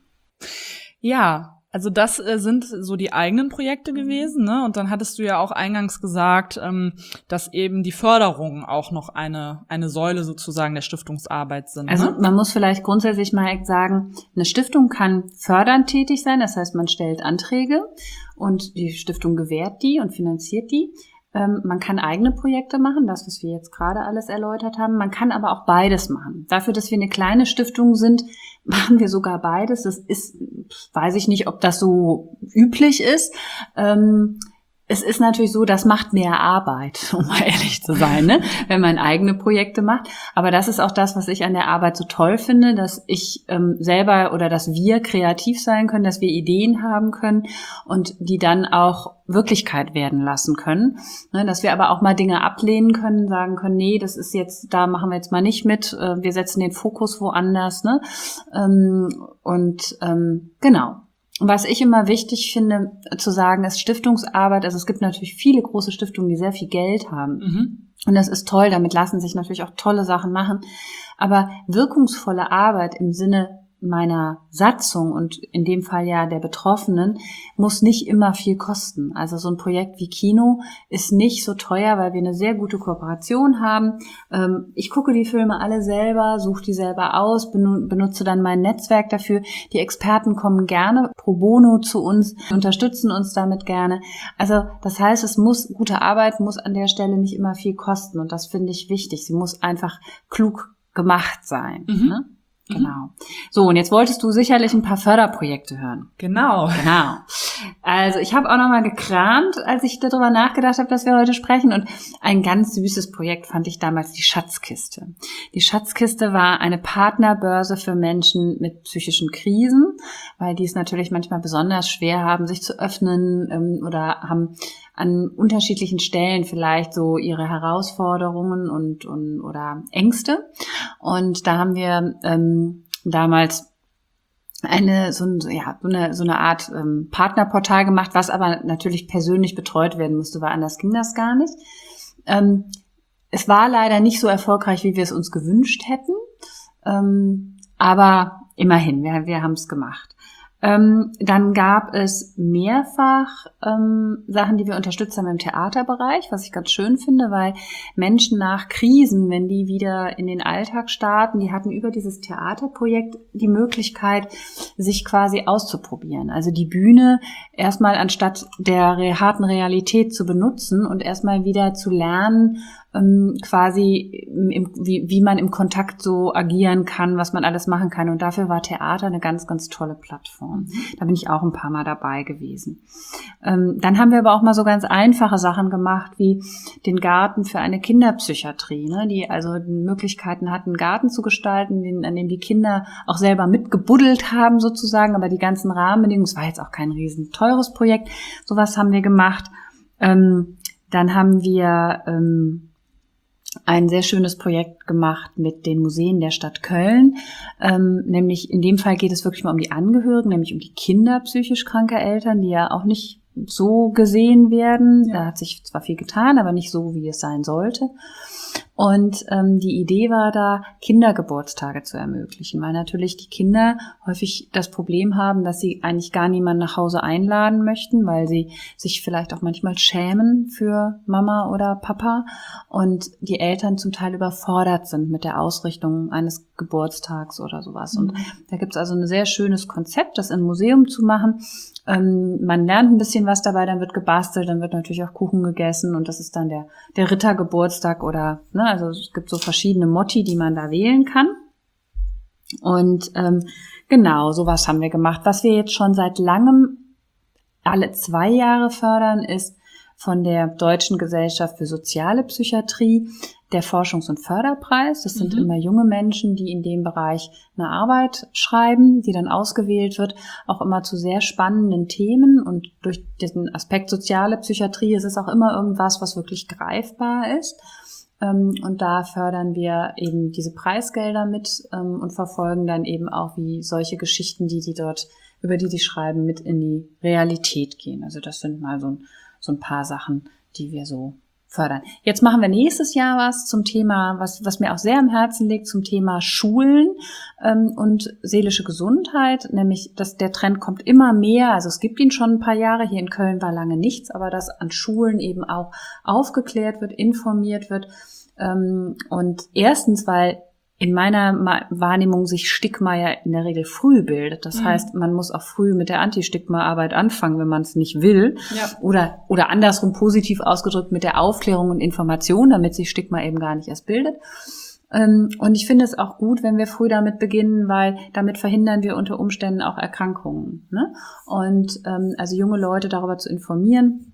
Ja. Also das äh, sind so die eigenen Projekte gewesen, ne? Und dann hattest du ja auch eingangs gesagt, ähm, dass eben die Förderungen auch noch eine eine Säule sozusagen der Stiftungsarbeit sind. Also ne? Man muss vielleicht grundsätzlich mal sagen, eine Stiftung kann fördernd tätig sein, das heißt, man stellt Anträge und die Stiftung gewährt die und finanziert die. Ähm, man kann eigene Projekte machen, das, was wir jetzt gerade alles erläutert haben. Man kann aber auch beides machen. Dafür, dass wir eine kleine Stiftung sind, machen wir sogar beides. Das ist, weiß ich nicht, ob das so üblich ist. Ähm, es ist natürlich so, das macht mehr Arbeit, um mal ehrlich zu sein, ne? Wenn man eigene Projekte macht. Aber das ist auch das, was ich an der Arbeit so toll finde, dass ich ähm, selber oder dass wir kreativ sein können, dass wir Ideen haben können und die dann auch Wirklichkeit werden lassen können. Ne? Dass wir aber auch mal Dinge ablehnen können, sagen können, nee, das ist jetzt, da machen wir jetzt mal nicht mit, äh, wir setzen den Fokus woanders, ne? Ähm, und ähm, genau. Was ich immer wichtig finde zu sagen, ist Stiftungsarbeit. Also es gibt natürlich viele große Stiftungen, die sehr viel Geld haben. Mhm. Und das ist toll, damit lassen sich natürlich auch tolle Sachen machen. Aber wirkungsvolle Arbeit im Sinne meiner Satzung und in dem Fall ja der Betroffenen muss nicht immer viel kosten. Also so ein Projekt wie Kino ist nicht so teuer, weil wir eine sehr gute Kooperation haben. Ich gucke die Filme alle selber, suche die selber aus, benutze dann mein Netzwerk dafür. Die Experten kommen gerne pro bono zu uns, unterstützen uns damit gerne. Also das heißt, es muss, gute Arbeit muss an der Stelle nicht immer viel kosten und das finde ich wichtig. Sie muss einfach klug gemacht sein. Mhm. Ne? Genau. So, und jetzt wolltest du sicherlich ein paar Förderprojekte hören. Genau. Genau. Also ich habe auch nochmal gekramt, als ich darüber nachgedacht habe, dass wir heute sprechen. Und ein ganz süßes Projekt fand ich damals die Schatzkiste. Die Schatzkiste war eine Partnerbörse für Menschen mit psychischen Krisen, weil die es natürlich manchmal besonders schwer haben, sich zu öffnen ähm, oder haben an unterschiedlichen Stellen vielleicht so ihre Herausforderungen und, und oder Ängste. Und da haben wir ähm, damals eine so, ein, ja, so eine so eine Art ähm, Partnerportal gemacht, was aber natürlich persönlich betreut werden musste, weil anders ging das gar nicht. Ähm, es war leider nicht so erfolgreich, wie wir es uns gewünscht hätten, ähm, aber immerhin, wir, wir haben es gemacht. Ähm, dann gab es mehrfach ähm, Sachen, die wir unterstützt haben im Theaterbereich, was ich ganz schön finde, weil Menschen nach Krisen, wenn die wieder in den Alltag starten, die hatten über dieses Theaterprojekt die Möglichkeit, sich quasi auszuprobieren. Also die Bühne erstmal anstatt der harten Realität zu benutzen und erstmal wieder zu lernen, ähm, quasi im, wie, wie man im Kontakt so agieren kann, was man alles machen kann. Und dafür war Theater eine ganz, ganz tolle Plattform. Da bin ich auch ein paar Mal dabei gewesen. Ähm, dann haben wir aber auch mal so ganz einfache Sachen gemacht, wie den Garten für eine Kinderpsychiatrie, ne, die also Möglichkeiten hatten, einen Garten zu gestalten, den, an dem die Kinder auch selber mitgebuddelt haben sozusagen, aber die ganzen Rahmenbedingungen, es war jetzt auch kein riesen teures Projekt, sowas haben wir gemacht. Ähm, dann haben wir ähm, ein sehr schönes Projekt gemacht mit den Museen der Stadt Köln. Ähm, nämlich in dem Fall geht es wirklich mal um die Angehörigen, nämlich um die Kinder psychisch kranker Eltern, die ja auch nicht so gesehen werden. Ja. Da hat sich zwar viel getan, aber nicht so, wie es sein sollte. Und ähm, die Idee war da, Kindergeburtstage zu ermöglichen, weil natürlich die Kinder häufig das Problem haben, dass sie eigentlich gar niemanden nach Hause einladen möchten, weil sie sich vielleicht auch manchmal schämen für Mama oder Papa und die Eltern zum Teil überfordert sind mit der Ausrichtung eines Geburtstags oder sowas. Mhm. Und da gibt's also ein sehr schönes Konzept, das in ein Museum zu machen. Ähm, man lernt ein bisschen was dabei, dann wird gebastelt, dann wird natürlich auch Kuchen gegessen und das ist dann der, der Rittergeburtstag oder, ne, also es gibt so verschiedene Motti, die man da wählen kann. Und ähm, genau, sowas haben wir gemacht. Was wir jetzt schon seit langem alle zwei Jahre fördern, ist von der Deutschen Gesellschaft für soziale Psychiatrie der Forschungs- und Förderpreis. Das sind Mhm. immer junge Menschen, die in dem Bereich eine Arbeit schreiben, die dann ausgewählt wird, auch immer zu sehr spannenden Themen. Und durch diesen Aspekt soziale Psychiatrie ist es auch immer irgendwas, was wirklich greifbar ist. Und da fördern wir eben diese Preisgelder mit und verfolgen dann eben auch, wie solche Geschichten, die die dort, über die die schreiben, mit in die Realität gehen. Also das sind mal so ein, so ein paar Sachen, die wir so fördern. Jetzt machen wir nächstes Jahr was zum Thema, was, was mir auch sehr am Herzen liegt, zum Thema Schulen ähm, und seelische Gesundheit, nämlich, dass der Trend kommt immer mehr, also es gibt ihn schon ein paar Jahre, hier in Köln war lange nichts, aber dass an Schulen eben auch aufgeklärt wird, informiert wird ähm, und erstens, weil in meiner Wahrnehmung sich Stigma ja in der Regel früh bildet. Das mhm. heißt, man muss auch früh mit der Anti-Stigma-Arbeit anfangen, wenn man es nicht will. Ja. Oder, oder andersrum positiv ausgedrückt mit der Aufklärung und Information, damit sich Stigma eben gar nicht erst bildet. Und ich finde es auch gut, wenn wir früh damit beginnen, weil damit verhindern wir unter Umständen auch Erkrankungen. Ne? Und also junge Leute darüber zu informieren,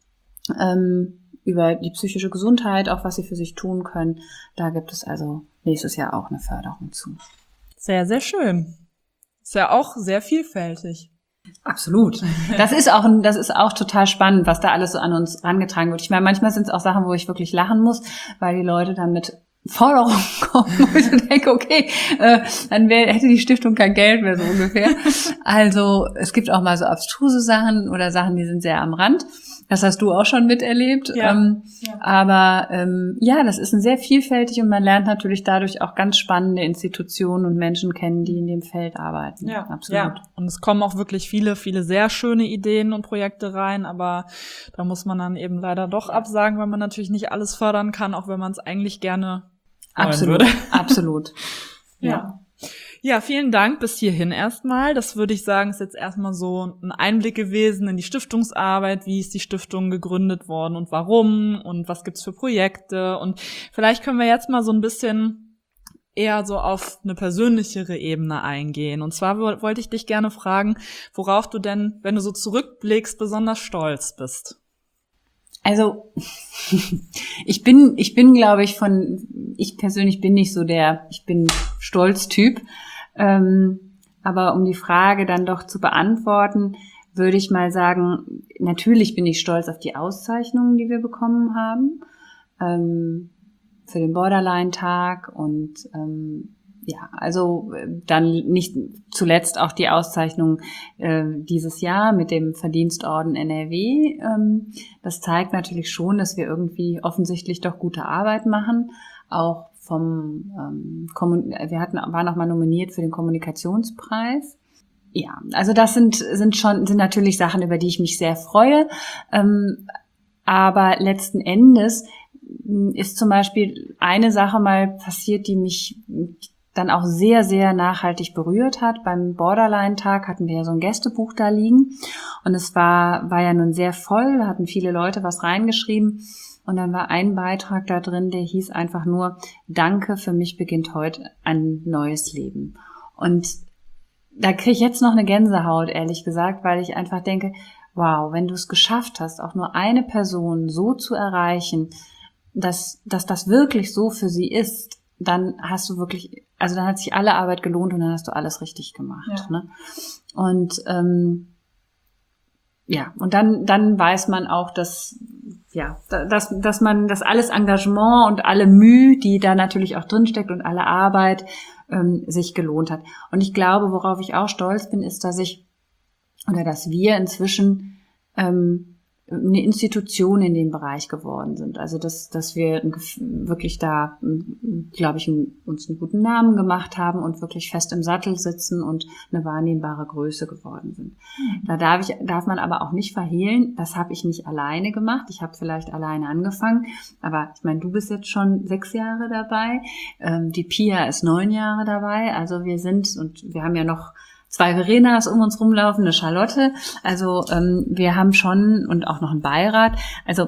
über die psychische Gesundheit, auch was sie für sich tun können. Da gibt es also nächstes Jahr auch eine Förderung zu. Sehr, sehr schön. Ist ja auch sehr vielfältig. Absolut. Das ist auch, das ist auch total spannend, was da alles so an uns rangetragen wird. Ich meine, manchmal sind es auch Sachen, wo ich wirklich lachen muss, weil die Leute dann mit Forderungen kommen, wo ich so denke, okay, äh, dann wär, hätte die Stiftung kein Geld mehr, so ungefähr. Also es gibt auch mal so abstruse Sachen oder Sachen, die sind sehr am Rand. Das hast du auch schon miterlebt. Ja. Ähm, ja. Aber ähm, ja, das ist ein sehr vielfältig und man lernt natürlich dadurch auch ganz spannende Institutionen und Menschen kennen, die in dem Feld arbeiten. Ja, absolut. Ja. Und es kommen auch wirklich viele, viele sehr schöne Ideen und Projekte rein, aber da muss man dann eben leider doch absagen, weil man natürlich nicht alles fördern kann, auch wenn man es eigentlich gerne absolut, würde. Absolut. ja. ja. Ja, vielen Dank bis hierhin erstmal. Das würde ich sagen, ist jetzt erstmal so ein Einblick gewesen in die Stiftungsarbeit. Wie ist die Stiftung gegründet worden und warum und was gibt's für Projekte? Und vielleicht können wir jetzt mal so ein bisschen eher so auf eine persönlichere Ebene eingehen. Und zwar wollte ich dich gerne fragen, worauf du denn, wenn du so zurückblickst, besonders stolz bist. Also ich bin, ich bin, glaube ich, von, ich persönlich bin nicht so der, ich bin Stolz-Typ. Ähm, aber um die Frage dann doch zu beantworten, würde ich mal sagen, natürlich bin ich stolz auf die Auszeichnungen, die wir bekommen haben, ähm, für den Borderline-Tag und ähm, ja, also dann nicht zuletzt auch die Auszeichnung äh, dieses Jahr mit dem Verdienstorden N R W. Ähm, das zeigt natürlich schon, dass wir irgendwie offensichtlich doch gute Arbeit machen. Auch vom ähm, Kommun- wir hatten waren auch mal nominiert für den Kommunikationspreis. Ja, also das sind sind schon sind natürlich Sachen, über die ich mich sehr freue. Ähm, aber letzten Endes ist zum Beispiel eine Sache mal passiert, die mich dann auch sehr, sehr nachhaltig berührt hat. Beim Borderline-Tag hatten wir ja so ein Gästebuch da liegen und es war war ja nun sehr voll, da hatten viele Leute was reingeschrieben und dann war ein Beitrag da drin, der hieß einfach nur, Danke, für mich beginnt heute ein neues Leben. Und da kriege ich jetzt noch eine Gänsehaut, ehrlich gesagt, weil ich einfach denke, wow, wenn du es geschafft hast, auch nur eine Person so zu erreichen, dass, dass das wirklich so für sie ist, dann hast du wirklich, also dann hat sich alle Arbeit gelohnt und dann hast du alles richtig gemacht. Ja. Ne? Und ähm, ja, und dann dann weiß man auch, dass ja, dass dass man das alles Engagement und alle Mühe, die da natürlich auch drinsteckt und alle Arbeit ähm, sich gelohnt hat. Und ich glaube, worauf ich auch stolz bin, ist, dass ich oder dass wir inzwischen ähm, eine Institution in dem Bereich geworden sind. Also dass dass wir wirklich da, glaube ich, uns einen guten Namen gemacht haben und wirklich fest im Sattel sitzen und eine wahrnehmbare Größe geworden sind. Mhm. Da darf ich darf man aber auch nicht verhehlen, das habe ich nicht alleine gemacht. Ich habe vielleicht alleine angefangen, aber ich meine, du bist jetzt schon sechs Jahre dabei, ähm, die Pia ist neun Jahre dabei. Also wir sind, und wir haben ja noch zwei Verenas um uns rumlaufen, eine Charlotte. Also ähm, wir haben schon, und auch noch einen Beirat. Also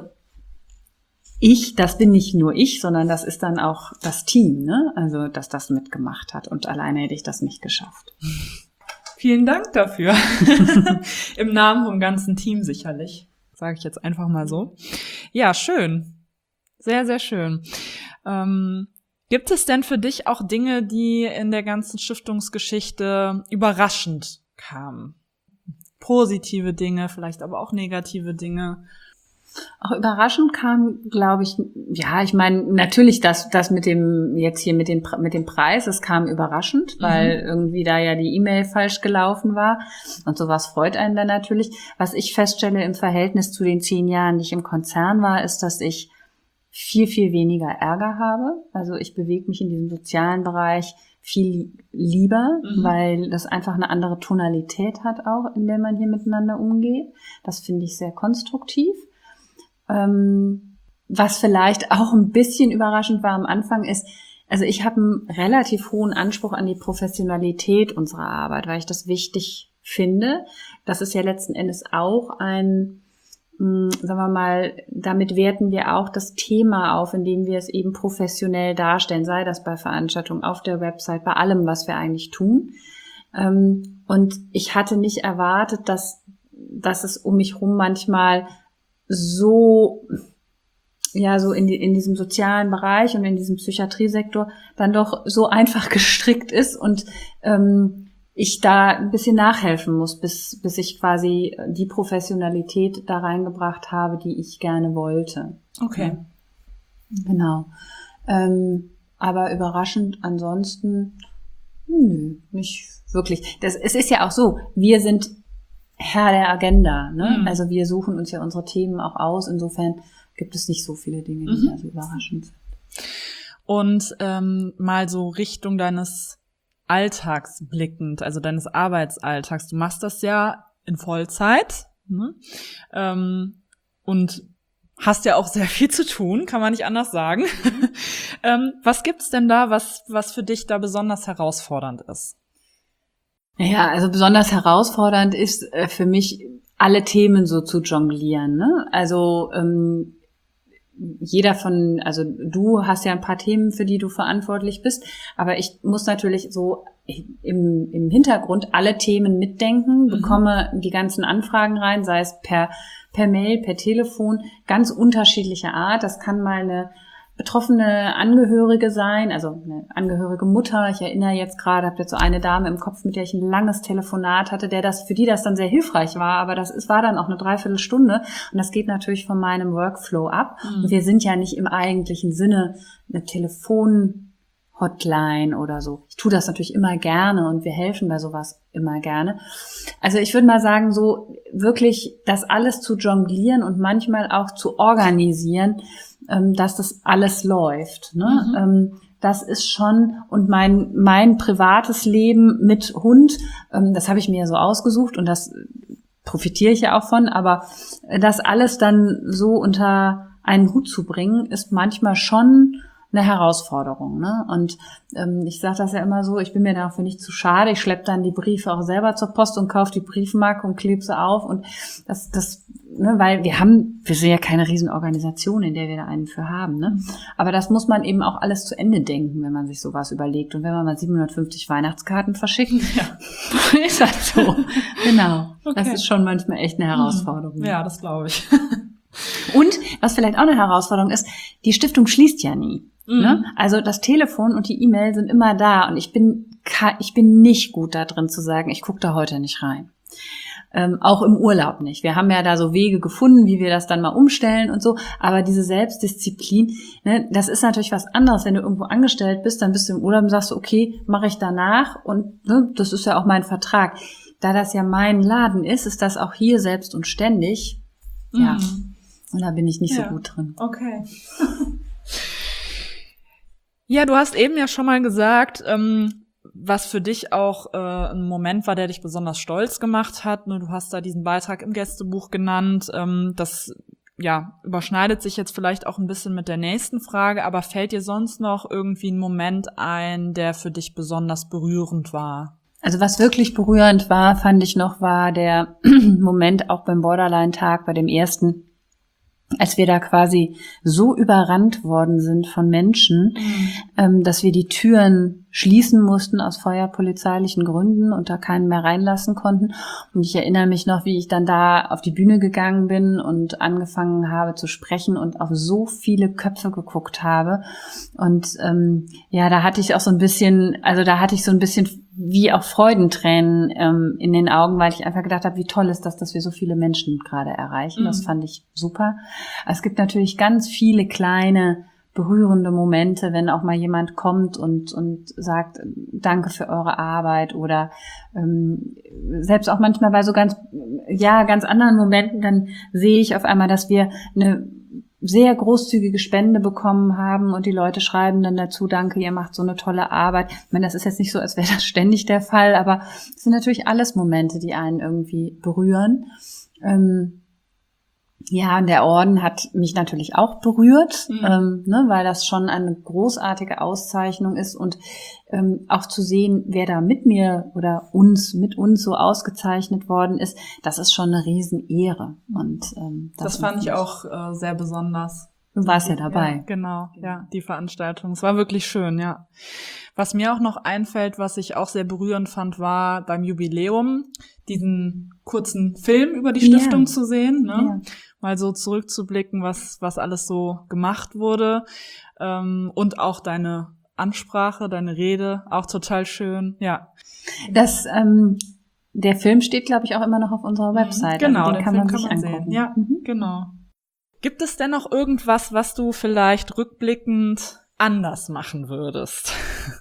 ich, das bin nicht nur ich, sondern das ist dann auch das Team, ne? Also dass das mitgemacht hat. Und alleine hätte ich das nicht geschafft. Vielen Dank dafür. Im Namen vom ganzen Team sicherlich. Sage ich jetzt einfach mal so. Ja, schön. Sehr, sehr schön. Ähm, gibt es denn für dich auch Dinge, die in der ganzen Stiftungsgeschichte überraschend kamen? Positive Dinge, vielleicht aber auch negative Dinge? Auch überraschend kam, glaube ich, ja, ich meine, natürlich das, das mit dem, jetzt hier mit dem, mit dem Preis, es kam überraschend, weil mhm. irgendwie da ja die E-Mail falsch gelaufen war und sowas freut einen dann natürlich. Was ich feststelle im Verhältnis zu den zehn Jahren, die ich im Konzern war, ist, dass ich viel, viel weniger Ärger habe. Also ich bewege mich in diesem sozialen Bereich viel lieber, mhm. weil das einfach eine andere Tonalität hat auch, in der man hier miteinander umgeht. Das finde ich sehr konstruktiv. Ähm, was vielleicht auch ein bisschen überraschend war am Anfang ist, also ich habe einen relativ hohen Anspruch an die Professionalität unserer Arbeit, weil ich das wichtig finde. Das ist ja letzten Endes auch ein, mh, sagen wir mal, damit werten wir auch das Thema auf, indem wir es eben professionell darstellen, sei das bei Veranstaltungen, auf der Website, bei allem, was wir eigentlich tun. Ähm, und ich hatte nicht erwartet, dass, dass es um mich rum manchmal so, ja, so in, die, in diesem sozialen Bereich und in diesem Psychiatriesektor dann doch so einfach gestrickt ist und ähm, ich da ein bisschen nachhelfen muss, bis, bis ich quasi die Professionalität da reingebracht habe, die ich gerne wollte. Okay. Ja. Genau. Ähm, aber überraschend ansonsten, nö, nicht wirklich. Das, es ist ja auch so, wir sind Herr der Agenda, ne? Mhm. Also wir suchen uns ja unsere Themen auch aus. Insofern gibt es nicht so viele Dinge, die mhm. da so überraschend sind. Und ähm, mal so Richtung deines Alltags blickend, also deines Arbeitsalltags. Du machst das ja in Vollzeit, ne? ähm, und hast ja auch sehr viel zu tun, kann man nicht anders sagen. Mhm. ähm, was gibt's denn da, was was für dich da besonders herausfordernd ist? Ja, also besonders herausfordernd ist äh, für mich, alle Themen so zu jonglieren, ne? Also ähm, jeder von, also du hast ja ein paar Themen, für die du verantwortlich bist, aber ich muss natürlich so im, im Hintergrund alle Themen mitdenken, mhm. bekomme die ganzen Anfragen rein, sei es per, per Mail, per Telefon, ganz unterschiedlicher Art. Das kann mal eine betroffene Angehörige sein, also eine angehörige Mutter. Ich erinnere jetzt gerade, habe jetzt so eine Dame im Kopf, mit der ich ein langes Telefonat hatte, der das für die das dann sehr hilfreich war, aber das ist, war dann auch eine Dreiviertelstunde und das geht natürlich von meinem Workflow ab. Mhm. Und wir sind ja nicht im eigentlichen Sinne eine Telefon-Hotline oder so. Ich tue das natürlich immer gerne und wir helfen bei sowas immer gerne. Also ich würde mal sagen, so wirklich das alles zu jonglieren und manchmal auch zu organisieren, dass das alles läuft, ne? Mhm. Das ist schon, und mein mein privates Leben mit Hund, das habe ich mir so ausgesucht und das profitiere ich ja auch von, aber das alles dann so unter einen Hut zu bringen, ist manchmal schon eine Herausforderung, ne? Und ähm, ich sage das ja immer so, ich bin mir dafür nicht zu schade, ich schleppe dann die Briefe auch selber zur Post und kaufe die Briefmarke und klebe sie auf und das, das, ne, weil wir haben, wir sind ja keine Riesenorganisation, in der wir da einen für haben, ne? Aber das muss man eben auch alles zu Ende denken, wenn man sich sowas überlegt und wenn man mal siebenhundertfünfzig Weihnachtskarten verschickt, ja. ist das so. Genau. Okay. Das ist schon manchmal echt eine Herausforderung. Ja, das glaube ich. Und was vielleicht auch eine Herausforderung ist, die Stiftung schließt ja nie. Mhm. Ne? Also das Telefon und die E-Mail sind immer da und ich bin ich bin nicht gut da drin zu sagen, ich gucke da heute nicht rein. Ähm, auch im Urlaub nicht. Wir haben ja da so Wege gefunden, wie wir das dann mal umstellen und so, aber diese Selbstdisziplin, ne, das ist natürlich was anderes, wenn du irgendwo angestellt bist, dann bist du im Urlaub und sagst, okay, mache ich danach und ne, das ist ja auch mein Vertrag. Da das ja mein Laden ist, ist das auch hier selbst und ständig. Mhm. Ja, und da bin ich nicht ja. so gut drin. Okay. Ja, du hast eben ja schon mal gesagt, ähm, was für dich auch äh, ein Moment war, der dich besonders stolz gemacht hat. Du hast da diesen Beitrag im Gästebuch genannt. Ähm, das ja überschneidet sich jetzt vielleicht auch ein bisschen mit der nächsten Frage, aber fällt dir sonst noch irgendwie ein Moment ein, der für dich besonders berührend war? Also was wirklich berührend war, fand ich noch, war der Moment auch beim Borderline-Tag, bei dem ersten, als wir da quasi so überrannt worden sind von Menschen, mhm. ähm, dass wir die Türen schließen mussten aus feuerpolizeilichen Gründen und da keinen mehr reinlassen konnten. Und ich erinnere mich noch, wie ich dann da auf die Bühne gegangen bin und angefangen habe zu sprechen und auf so viele Köpfe geguckt habe. Und ähm, ja, da hatte ich auch so ein bisschen, also da hatte ich so ein bisschen wie auch Freudentränen ähm, in den Augen, weil ich einfach gedacht habe, wie toll ist das, dass wir so viele Menschen gerade erreichen. Mhm. Das fand ich super. Es gibt natürlich ganz viele kleine berührende Momente, wenn auch mal jemand kommt und und sagt, danke für eure Arbeit, oder ähm, selbst auch manchmal bei so ganz, ja, ganz anderen Momenten, dann sehe ich auf einmal, dass wir eine sehr großzügige Spende bekommen haben und die Leute schreiben dann dazu, danke, ihr macht so eine tolle Arbeit. Ich meine, das ist jetzt nicht so, als wäre das ständig der Fall, aber es sind natürlich alles Momente, die einen irgendwie berühren. Ähm, Ja, und der Orden hat mich natürlich auch berührt, mhm. ähm, ne, weil das schon eine großartige Auszeichnung ist und ähm, auch zu sehen, wer da mit mir oder uns, mit uns so ausgezeichnet worden ist, das ist schon eine Riesenehre. Und ähm, das, das fand ich auch äh, sehr besonders. Du warst ja dabei. Ja, genau, ja, die Veranstaltung. Es war wirklich schön, ja. Was mir auch noch einfällt, was ich auch sehr berührend fand, war beim Jubiläum diesen kurzen Film über die Stiftung ja. zu sehen, ne? Ja. Mal so zurückzublicken, was was alles so gemacht wurde, ähm, und auch deine Ansprache, deine Rede, auch total schön, ja. Das, ähm, der Film steht, glaube ich, auch immer noch auf unserer Website. Genau, also den den kann Film man kann sich man angucken. Sehen. Ja, mhm. genau. Gibt es denn noch irgendwas, was du vielleicht rückblickend anders machen würdest?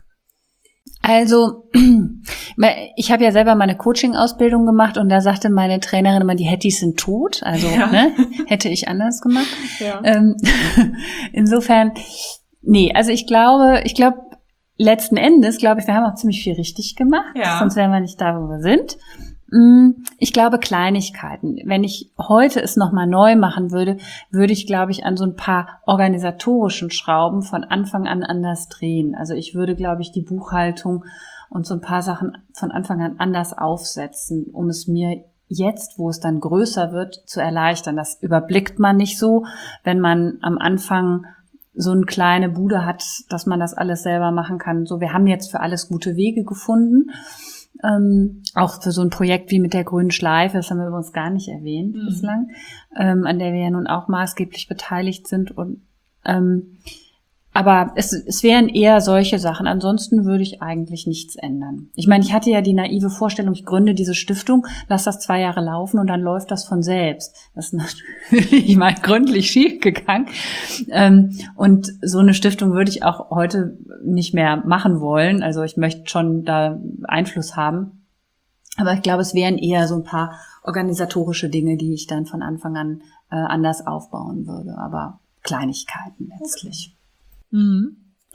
Also, ich habe ja selber meine Coaching-Ausbildung gemacht und da sagte meine Trainerin immer, die Hettis sind tot. Also, ja. ne, hätte ich anders gemacht. Ja. Ähm, insofern, nee, also ich glaube, ich glaube, letzten Endes, glaube ich, wir haben auch ziemlich viel richtig gemacht. Ja. Sonst wären wir nicht da, wo wir sind. Ich glaube, Kleinigkeiten. Wenn ich heute es nochmal neu machen würde, würde ich, glaube ich, an so ein paar organisatorischen Schrauben von Anfang an anders drehen. Also ich würde, glaube ich, die Buchhaltung und so ein paar Sachen von Anfang an anders aufsetzen, um es mir jetzt, wo es dann größer wird, zu erleichtern. Das überblickt man nicht so, wenn man am Anfang so eine kleine Bude hat, dass man das alles selber machen kann. So, wir haben jetzt für alles gute Wege gefunden. Ähm, auch für so ein Projekt wie mit der grünen Schleife, das haben wir übrigens gar nicht erwähnt mhm. bislang, ähm, an der wir ja nun auch maßgeblich beteiligt sind. Und ähm, aber es, es wären eher solche Sachen. Ansonsten würde ich eigentlich nichts ändern. Ich meine, ich hatte ja die naive Vorstellung, ich gründe diese Stiftung, lass das zwei Jahre laufen und dann läuft das von selbst. Das ist natürlich mal gründlich schief gegangen. Ähm, und so eine Stiftung würde ich auch heute nicht mehr machen wollen. Also ich möchte schon da Einfluss haben. Aber ich glaube, es wären eher so ein paar organisatorische Dinge, die ich dann von Anfang an äh, anders aufbauen würde. Aber Kleinigkeiten letztlich. Mhm.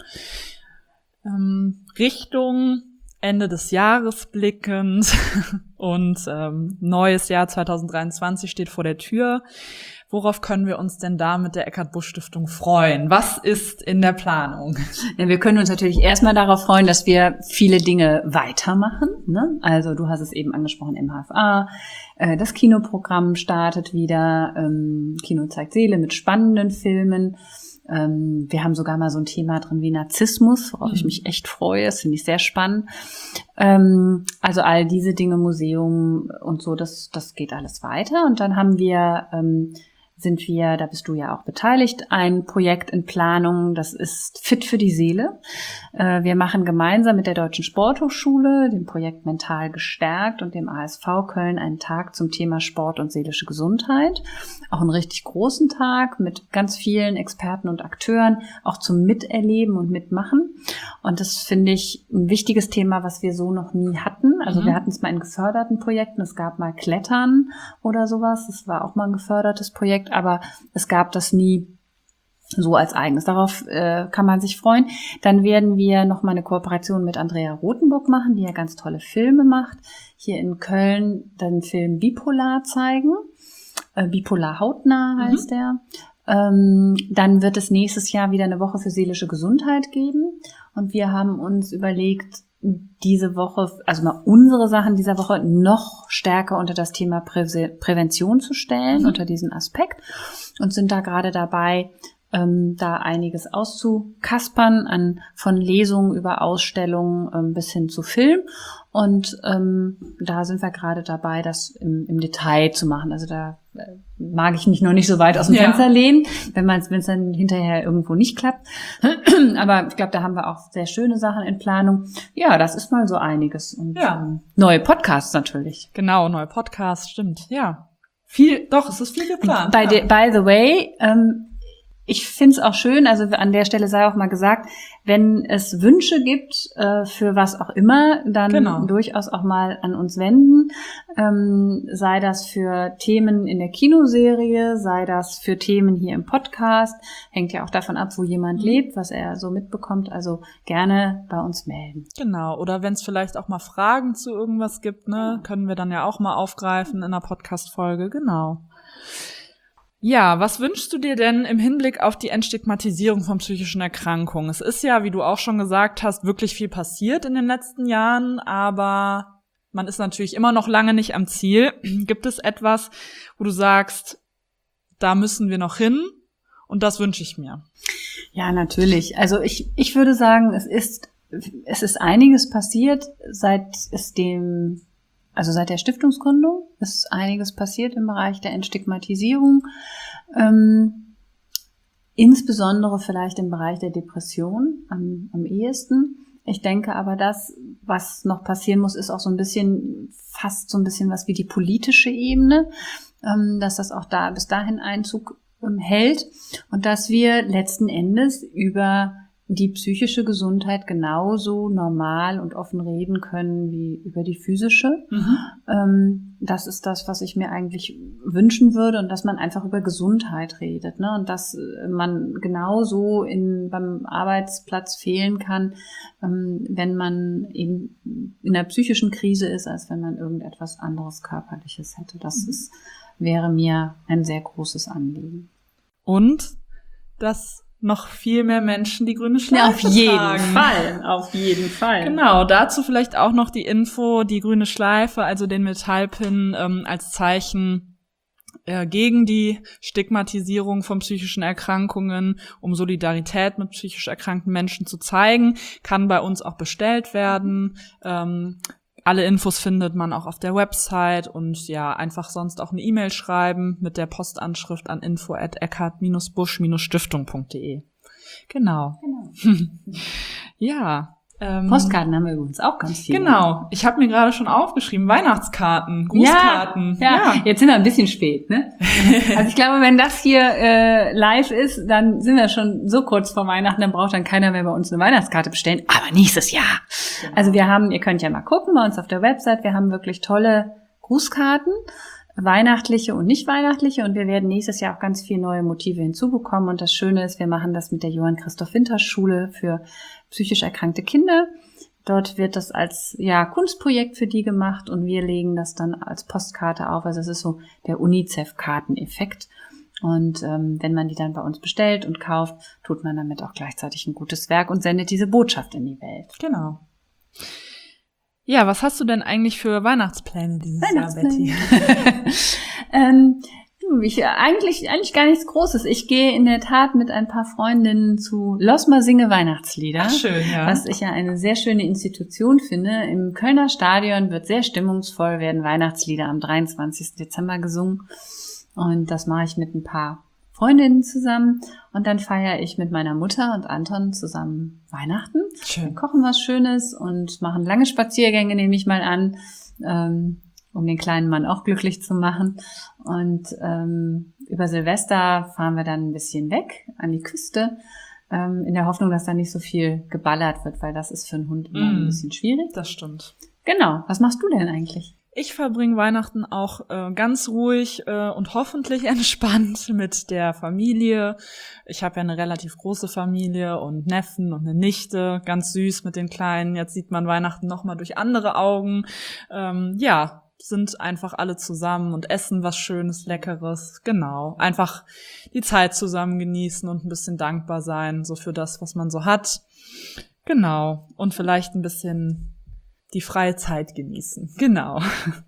Ähm, Richtung Ende des Jahres blickend und ähm, neues Jahr zwanzig dreiundzwanzig steht vor der Tür. Worauf können wir uns denn da mit der Eckhard-Busch-Stiftung freuen? Was ist in der Planung? Ja, wir können uns natürlich erstmal darauf freuen, dass wir viele Dinge weitermachen, ne? Also du hast es eben angesprochen, M H F A, äh, das Kinoprogramm startet wieder, ähm, Kino zeigt Seele mit spannenden Filmen. Ähm, wir haben sogar mal so ein Thema drin wie Narzissmus, worauf mhm. ich mich echt freue. Das finde ich sehr spannend. Ähm, also all diese Dinge, Museum und so, das, das geht alles weiter. Und dann haben wir, ähm, sind wir, da bist du ja auch beteiligt, ein Projekt in Planung, das ist Fit für die Seele. Äh, wir machen gemeinsam mit der Deutschen Sporthochschule, dem Projekt Mental gestärkt und dem A S V Köln einen Tag zum Thema Sport und seelische Gesundheit. Auch einen richtig großen Tag mit ganz vielen Experten und Akteuren, auch zum Miterleben und Mitmachen. Und das finde ich ein wichtiges Thema, was wir so noch nie hatten. Also mhm. wir hatten es mal in geförderten Projekten, es gab mal Klettern oder sowas, das war auch mal ein gefördertes Projekt, aber es gab das nie so als eigenes. Darauf äh, kann man sich freuen. Dann werden wir noch mal eine Kooperation mit Andrea Rothenburg machen, die ja ganz tolle Filme macht. Hier in Köln den Film Bipolar zeigen. Äh, Bipolar hautnah heißt mhm. der. Ähm, dann wird es nächstes Jahr wieder eine Woche für seelische Gesundheit geben. Und wir haben uns überlegt, diese Woche, also mal unsere Sachen dieser Woche noch stärker unter das Thema Prä- Prävention zu stellen, mhm. unter diesen Aspekt. Und sind da gerade dabei, ähm, da einiges auszukaspern, an von Lesungen über Ausstellungen ähm, bis hin zu Film. Und ähm, da sind wir gerade dabei, das im, im Detail zu machen. Also da äh, mag ich mich noch nicht so weit aus dem Ja. Fenster lehnen, wenn man wenn es dann hinterher irgendwo nicht klappt. Aber ich glaube, da haben wir auch sehr schöne Sachen in Planung. Ja, das ist mal so einiges. Und Ja. ähm, neue Podcasts natürlich. Genau, neue Podcast, stimmt, ja. Viel, doch, es ist viel geplant. By, ja. the, by the way, ähm, ich finde es auch schön, also an der Stelle sei auch mal gesagt, wenn es Wünsche gibt äh, für was auch immer, dann Genau. durchaus auch mal an uns wenden. Ähm, sei das für Themen in der Kinoserie, sei das für Themen hier im Podcast. Hängt ja auch davon ab, wo jemand Mhm. lebt, was er so mitbekommt. Also gerne bei uns melden. Genau, oder wenn es vielleicht auch mal Fragen zu irgendwas gibt, ne, können wir dann ja auch mal aufgreifen in einer Podcast-Folge, genau. Ja, was wünschst du dir denn im Hinblick auf die Entstigmatisierung von psychischen Erkrankungen? Es ist ja, wie du auch schon gesagt hast, wirklich viel passiert in den letzten Jahren, aber man ist natürlich immer noch lange nicht am Ziel. Gibt es etwas, wo du sagst, da müssen wir noch hin und das wünsche ich mir? Ja, natürlich. Also ich, ich würde sagen, es ist, es ist einiges passiert, seit es dem, also seit der Stiftungsgründung ist einiges passiert im Bereich der Entstigmatisierung. Ähm, insbesondere vielleicht im Bereich der Depression am, am ehesten. Ich denke aber, das, was noch passieren muss, ist auch so ein bisschen, fast so ein bisschen was wie die politische Ebene, ähm, dass das auch da bis dahin Einzug ähm, hält und dass wir letzten Endes über die psychische Gesundheit genauso normal und offen reden können wie über die physische. Mhm. Ähm, das ist das, was ich mir eigentlich wünschen würde und dass man einfach über Gesundheit redet, ne? Und dass äh, man genauso in, beim Arbeitsplatz fehlen kann, ähm, wenn man eben in einer psychischen Krise ist, als wenn man irgendetwas anderes Körperliches hätte. Das Mhm. ist, wäre mir ein sehr großes Anliegen. Und dass noch viel mehr Menschen die grüne Schleife auf jeden tragen. Fall, auf jeden Fall. Genau, dazu vielleicht auch noch die Info, die grüne Schleife, also den Metallpin ähm, als Zeichen äh, gegen die Stigmatisierung von psychischen Erkrankungen, um Solidarität mit psychisch erkrankten Menschen zu zeigen, kann bei uns auch bestellt werden. Ähm, alle Infos findet man auch auf der Website und ja, einfach sonst auch eine E-Mail schreiben mit der Postanschrift an info at eckart busch stiftung punkt de. Genau. Genau. Ja. Ähm, Postkarten haben wir übrigens auch ganz viel. Genau. Ich habe mir gerade schon aufgeschrieben, Weihnachtskarten, Grußkarten. Ja, ja, jetzt sind wir ein bisschen spät, ne? Also ich glaube, wenn das hier äh, live ist, dann sind wir schon so kurz vor Weihnachten, dann braucht dann keiner mehr bei uns eine Weihnachtskarte bestellen. Aber nächstes Jahr. Genau. Also wir haben, ihr könnt ja mal gucken bei uns auf der Website, wir haben wirklich tolle Grußkarten, weihnachtliche und nicht weihnachtliche, und wir werden nächstes Jahr auch ganz viele neue Motive hinzubekommen. Und das Schöne ist, wir machen das mit der Johann Christoph Winter Schule für psychisch erkrankte Kinder. Dort wird das als ja Kunstprojekt für die gemacht und wir legen das dann als Postkarte auf. Also es ist so der UNICEF-Karteneffekt. Und ähm, wenn man die dann bei uns bestellt und kauft, tut man damit auch gleichzeitig ein gutes Werk und sendet diese Botschaft in die Welt. Genau. Ja, was hast du denn eigentlich für Weihnachtspläne dieses Weihnachtspläne. Jahr, Betty? ähm, Ich, eigentlich, eigentlich gar nichts Großes. Ich gehe in der Tat mit ein paar Freundinnen zu Los Mal Singe Weihnachtslieder. Ach, schön, ja. Was ich ja eine sehr schöne Institution finde. Im Kölner Stadion wird sehr stimmungsvoll, werden Weihnachtslieder am dreiundzwanzigsten Dezember gesungen. Und das mache ich mit ein paar Freundinnen zusammen. Und dann feiere ich mit meiner Mutter und Anton zusammen Weihnachten. Schön. Wir kochen was Schönes und machen lange Spaziergänge, nehme ich mal an. Ähm, um den kleinen Mann auch glücklich zu machen. Und ähm, über Silvester fahren wir dann ein bisschen weg an die Küste, ähm, in der Hoffnung, dass da nicht so viel geballert wird, weil das ist für einen Hund immer Mm, ein bisschen schwierig. Das stimmt. Genau. Was machst du denn eigentlich? Ich verbringe Weihnachten auch äh, ganz ruhig äh, und hoffentlich entspannt mit der Familie. Ich habe ja eine relativ große Familie und Neffen und eine Nichte, ganz süß mit den Kleinen. Jetzt sieht man Weihnachten nochmal durch andere Augen. Ähm, ja, sind einfach alle zusammen und essen was Schönes, Leckeres. Genau, einfach die Zeit zusammen genießen und ein bisschen dankbar sein, so für das, was man so hat. Genau, und vielleicht ein bisschen die freie Zeit genießen. Genau.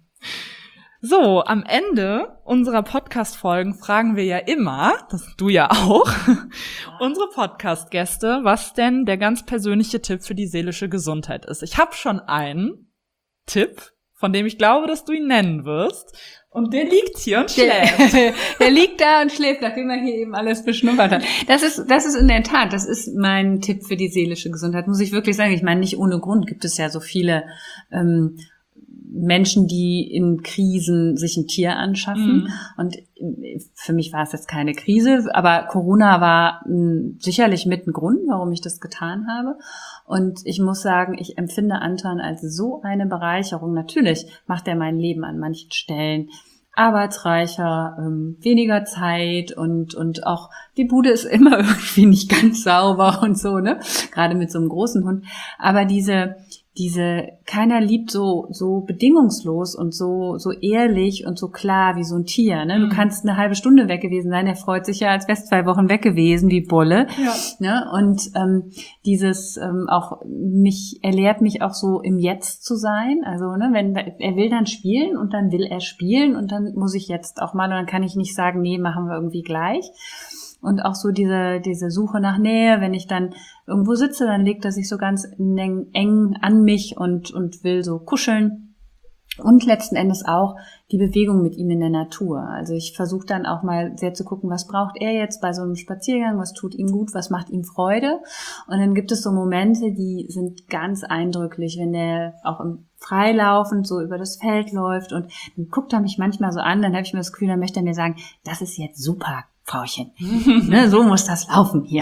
So, am Ende unserer Podcast-Folgen fragen wir ja immer, das du ja auch, unsere Podcast-Gäste, was denn der ganz persönliche Tipp für die seelische Gesundheit ist. Ich habe schon einen Tipp, von dem ich glaube, dass du ihn nennen wirst. Und der liegt hier und schläft. Der, der liegt da und schläft, nachdem er hier eben alles beschnuppert hat. Das ist, das ist in der Tat, das ist mein Tipp für die seelische Gesundheit, muss ich wirklich sagen. Ich meine, nicht ohne Grund gibt es ja so viele ähm, Menschen, die in Krisen sich ein Tier anschaffen. Mhm. Und für mich war es jetzt keine Krise, aber Corona war mh, sicherlich mit ein Grund, warum ich das getan habe. Und ich muss sagen, ich empfinde Anton als so eine Bereicherung. Natürlich macht er mein Leben an manchen Stellen arbeitsreicher, ähm, weniger Zeit und und auch die Bude ist immer irgendwie nicht ganz sauber und so, ne? Gerade mit so einem großen Hund. Aber diese diese keiner liebt so so bedingungslos und so so ehrlich und so klar wie so ein Tier, ne? Du mhm. kannst eine halbe Stunde weg gewesen sein, er freut sich ja, als wärst zwei Wochen weg gewesen, wie Bolle, ja. Ne? Und ähm, dieses ähm, auch mich er lehrt mich auch so im Jetzt zu sein, also ne, wenn er will dann spielen und dann will er spielen und dann muss ich jetzt auch mal und dann kann ich nicht sagen, nee, machen wir irgendwie gleich. Und auch so diese diese Suche nach Nähe, wenn ich dann irgendwo sitze, dann legt er sich so ganz eng, eng an mich und und will so kuscheln. Und letzten Endes auch die Bewegung mit ihm in der Natur. Also ich versuche dann auch mal sehr zu gucken, was braucht er jetzt bei so einem Spaziergang, was tut ihm gut, was macht ihm Freude. Und dann gibt es so Momente, die sind ganz eindrücklich, wenn er auch im freilaufend so über das Feld läuft und dann guckt er mich manchmal so an, dann habe ich mir das Gefühl, dann möchte er mir sagen, das ist jetzt super, Frauchen. Ne, so muss das laufen hier.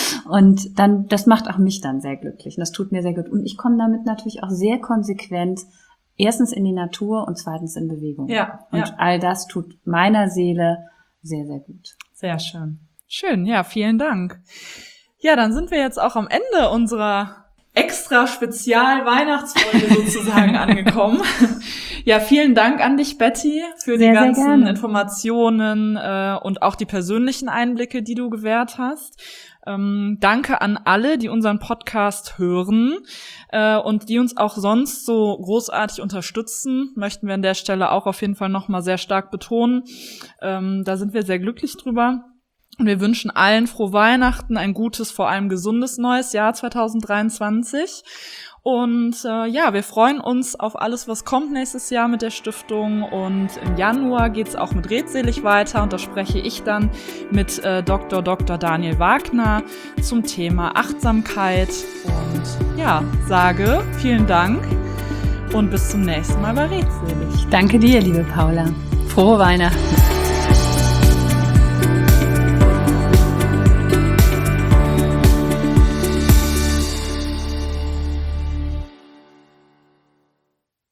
Und dann, das macht auch mich dann sehr glücklich. Und das tut mir sehr gut. Und ich komme damit natürlich auch sehr konsequent erstens in die Natur und zweitens in Bewegung. Ja. Und ja. all das tut meiner Seele sehr, sehr gut. Sehr schön. Schön, ja, vielen Dank. Ja, dann sind wir jetzt auch am Ende unserer extra Spezial-Weihnachtsfolge sozusagen angekommen. Ja, vielen Dank an dich, Betty, für sehr, die ganzen Informationen äh, und auch die persönlichen Einblicke, die du gewährt hast. Ähm, danke an alle, die unseren Podcast hören äh, und die uns auch sonst so großartig unterstützen. Möchten wir an der Stelle auch auf jeden Fall nochmal sehr stark betonen. Ähm, da sind wir sehr glücklich drüber. Und wir wünschen allen frohe Weihnachten, ein gutes, vor allem gesundes neues Jahr zwanzig dreiundzwanzig. Und äh, ja, wir freuen uns auf alles, was kommt nächstes Jahr mit der Stiftung. Und im Januar geht's auch mit Redselig weiter. Und da spreche ich dann mit äh, Doktor Doktor Daniel Wagner zum Thema Achtsamkeit. Und ja, sage vielen Dank und bis zum nächsten Mal bei Redselig. Danke dir, liebe Paula. Frohe Weihnachten.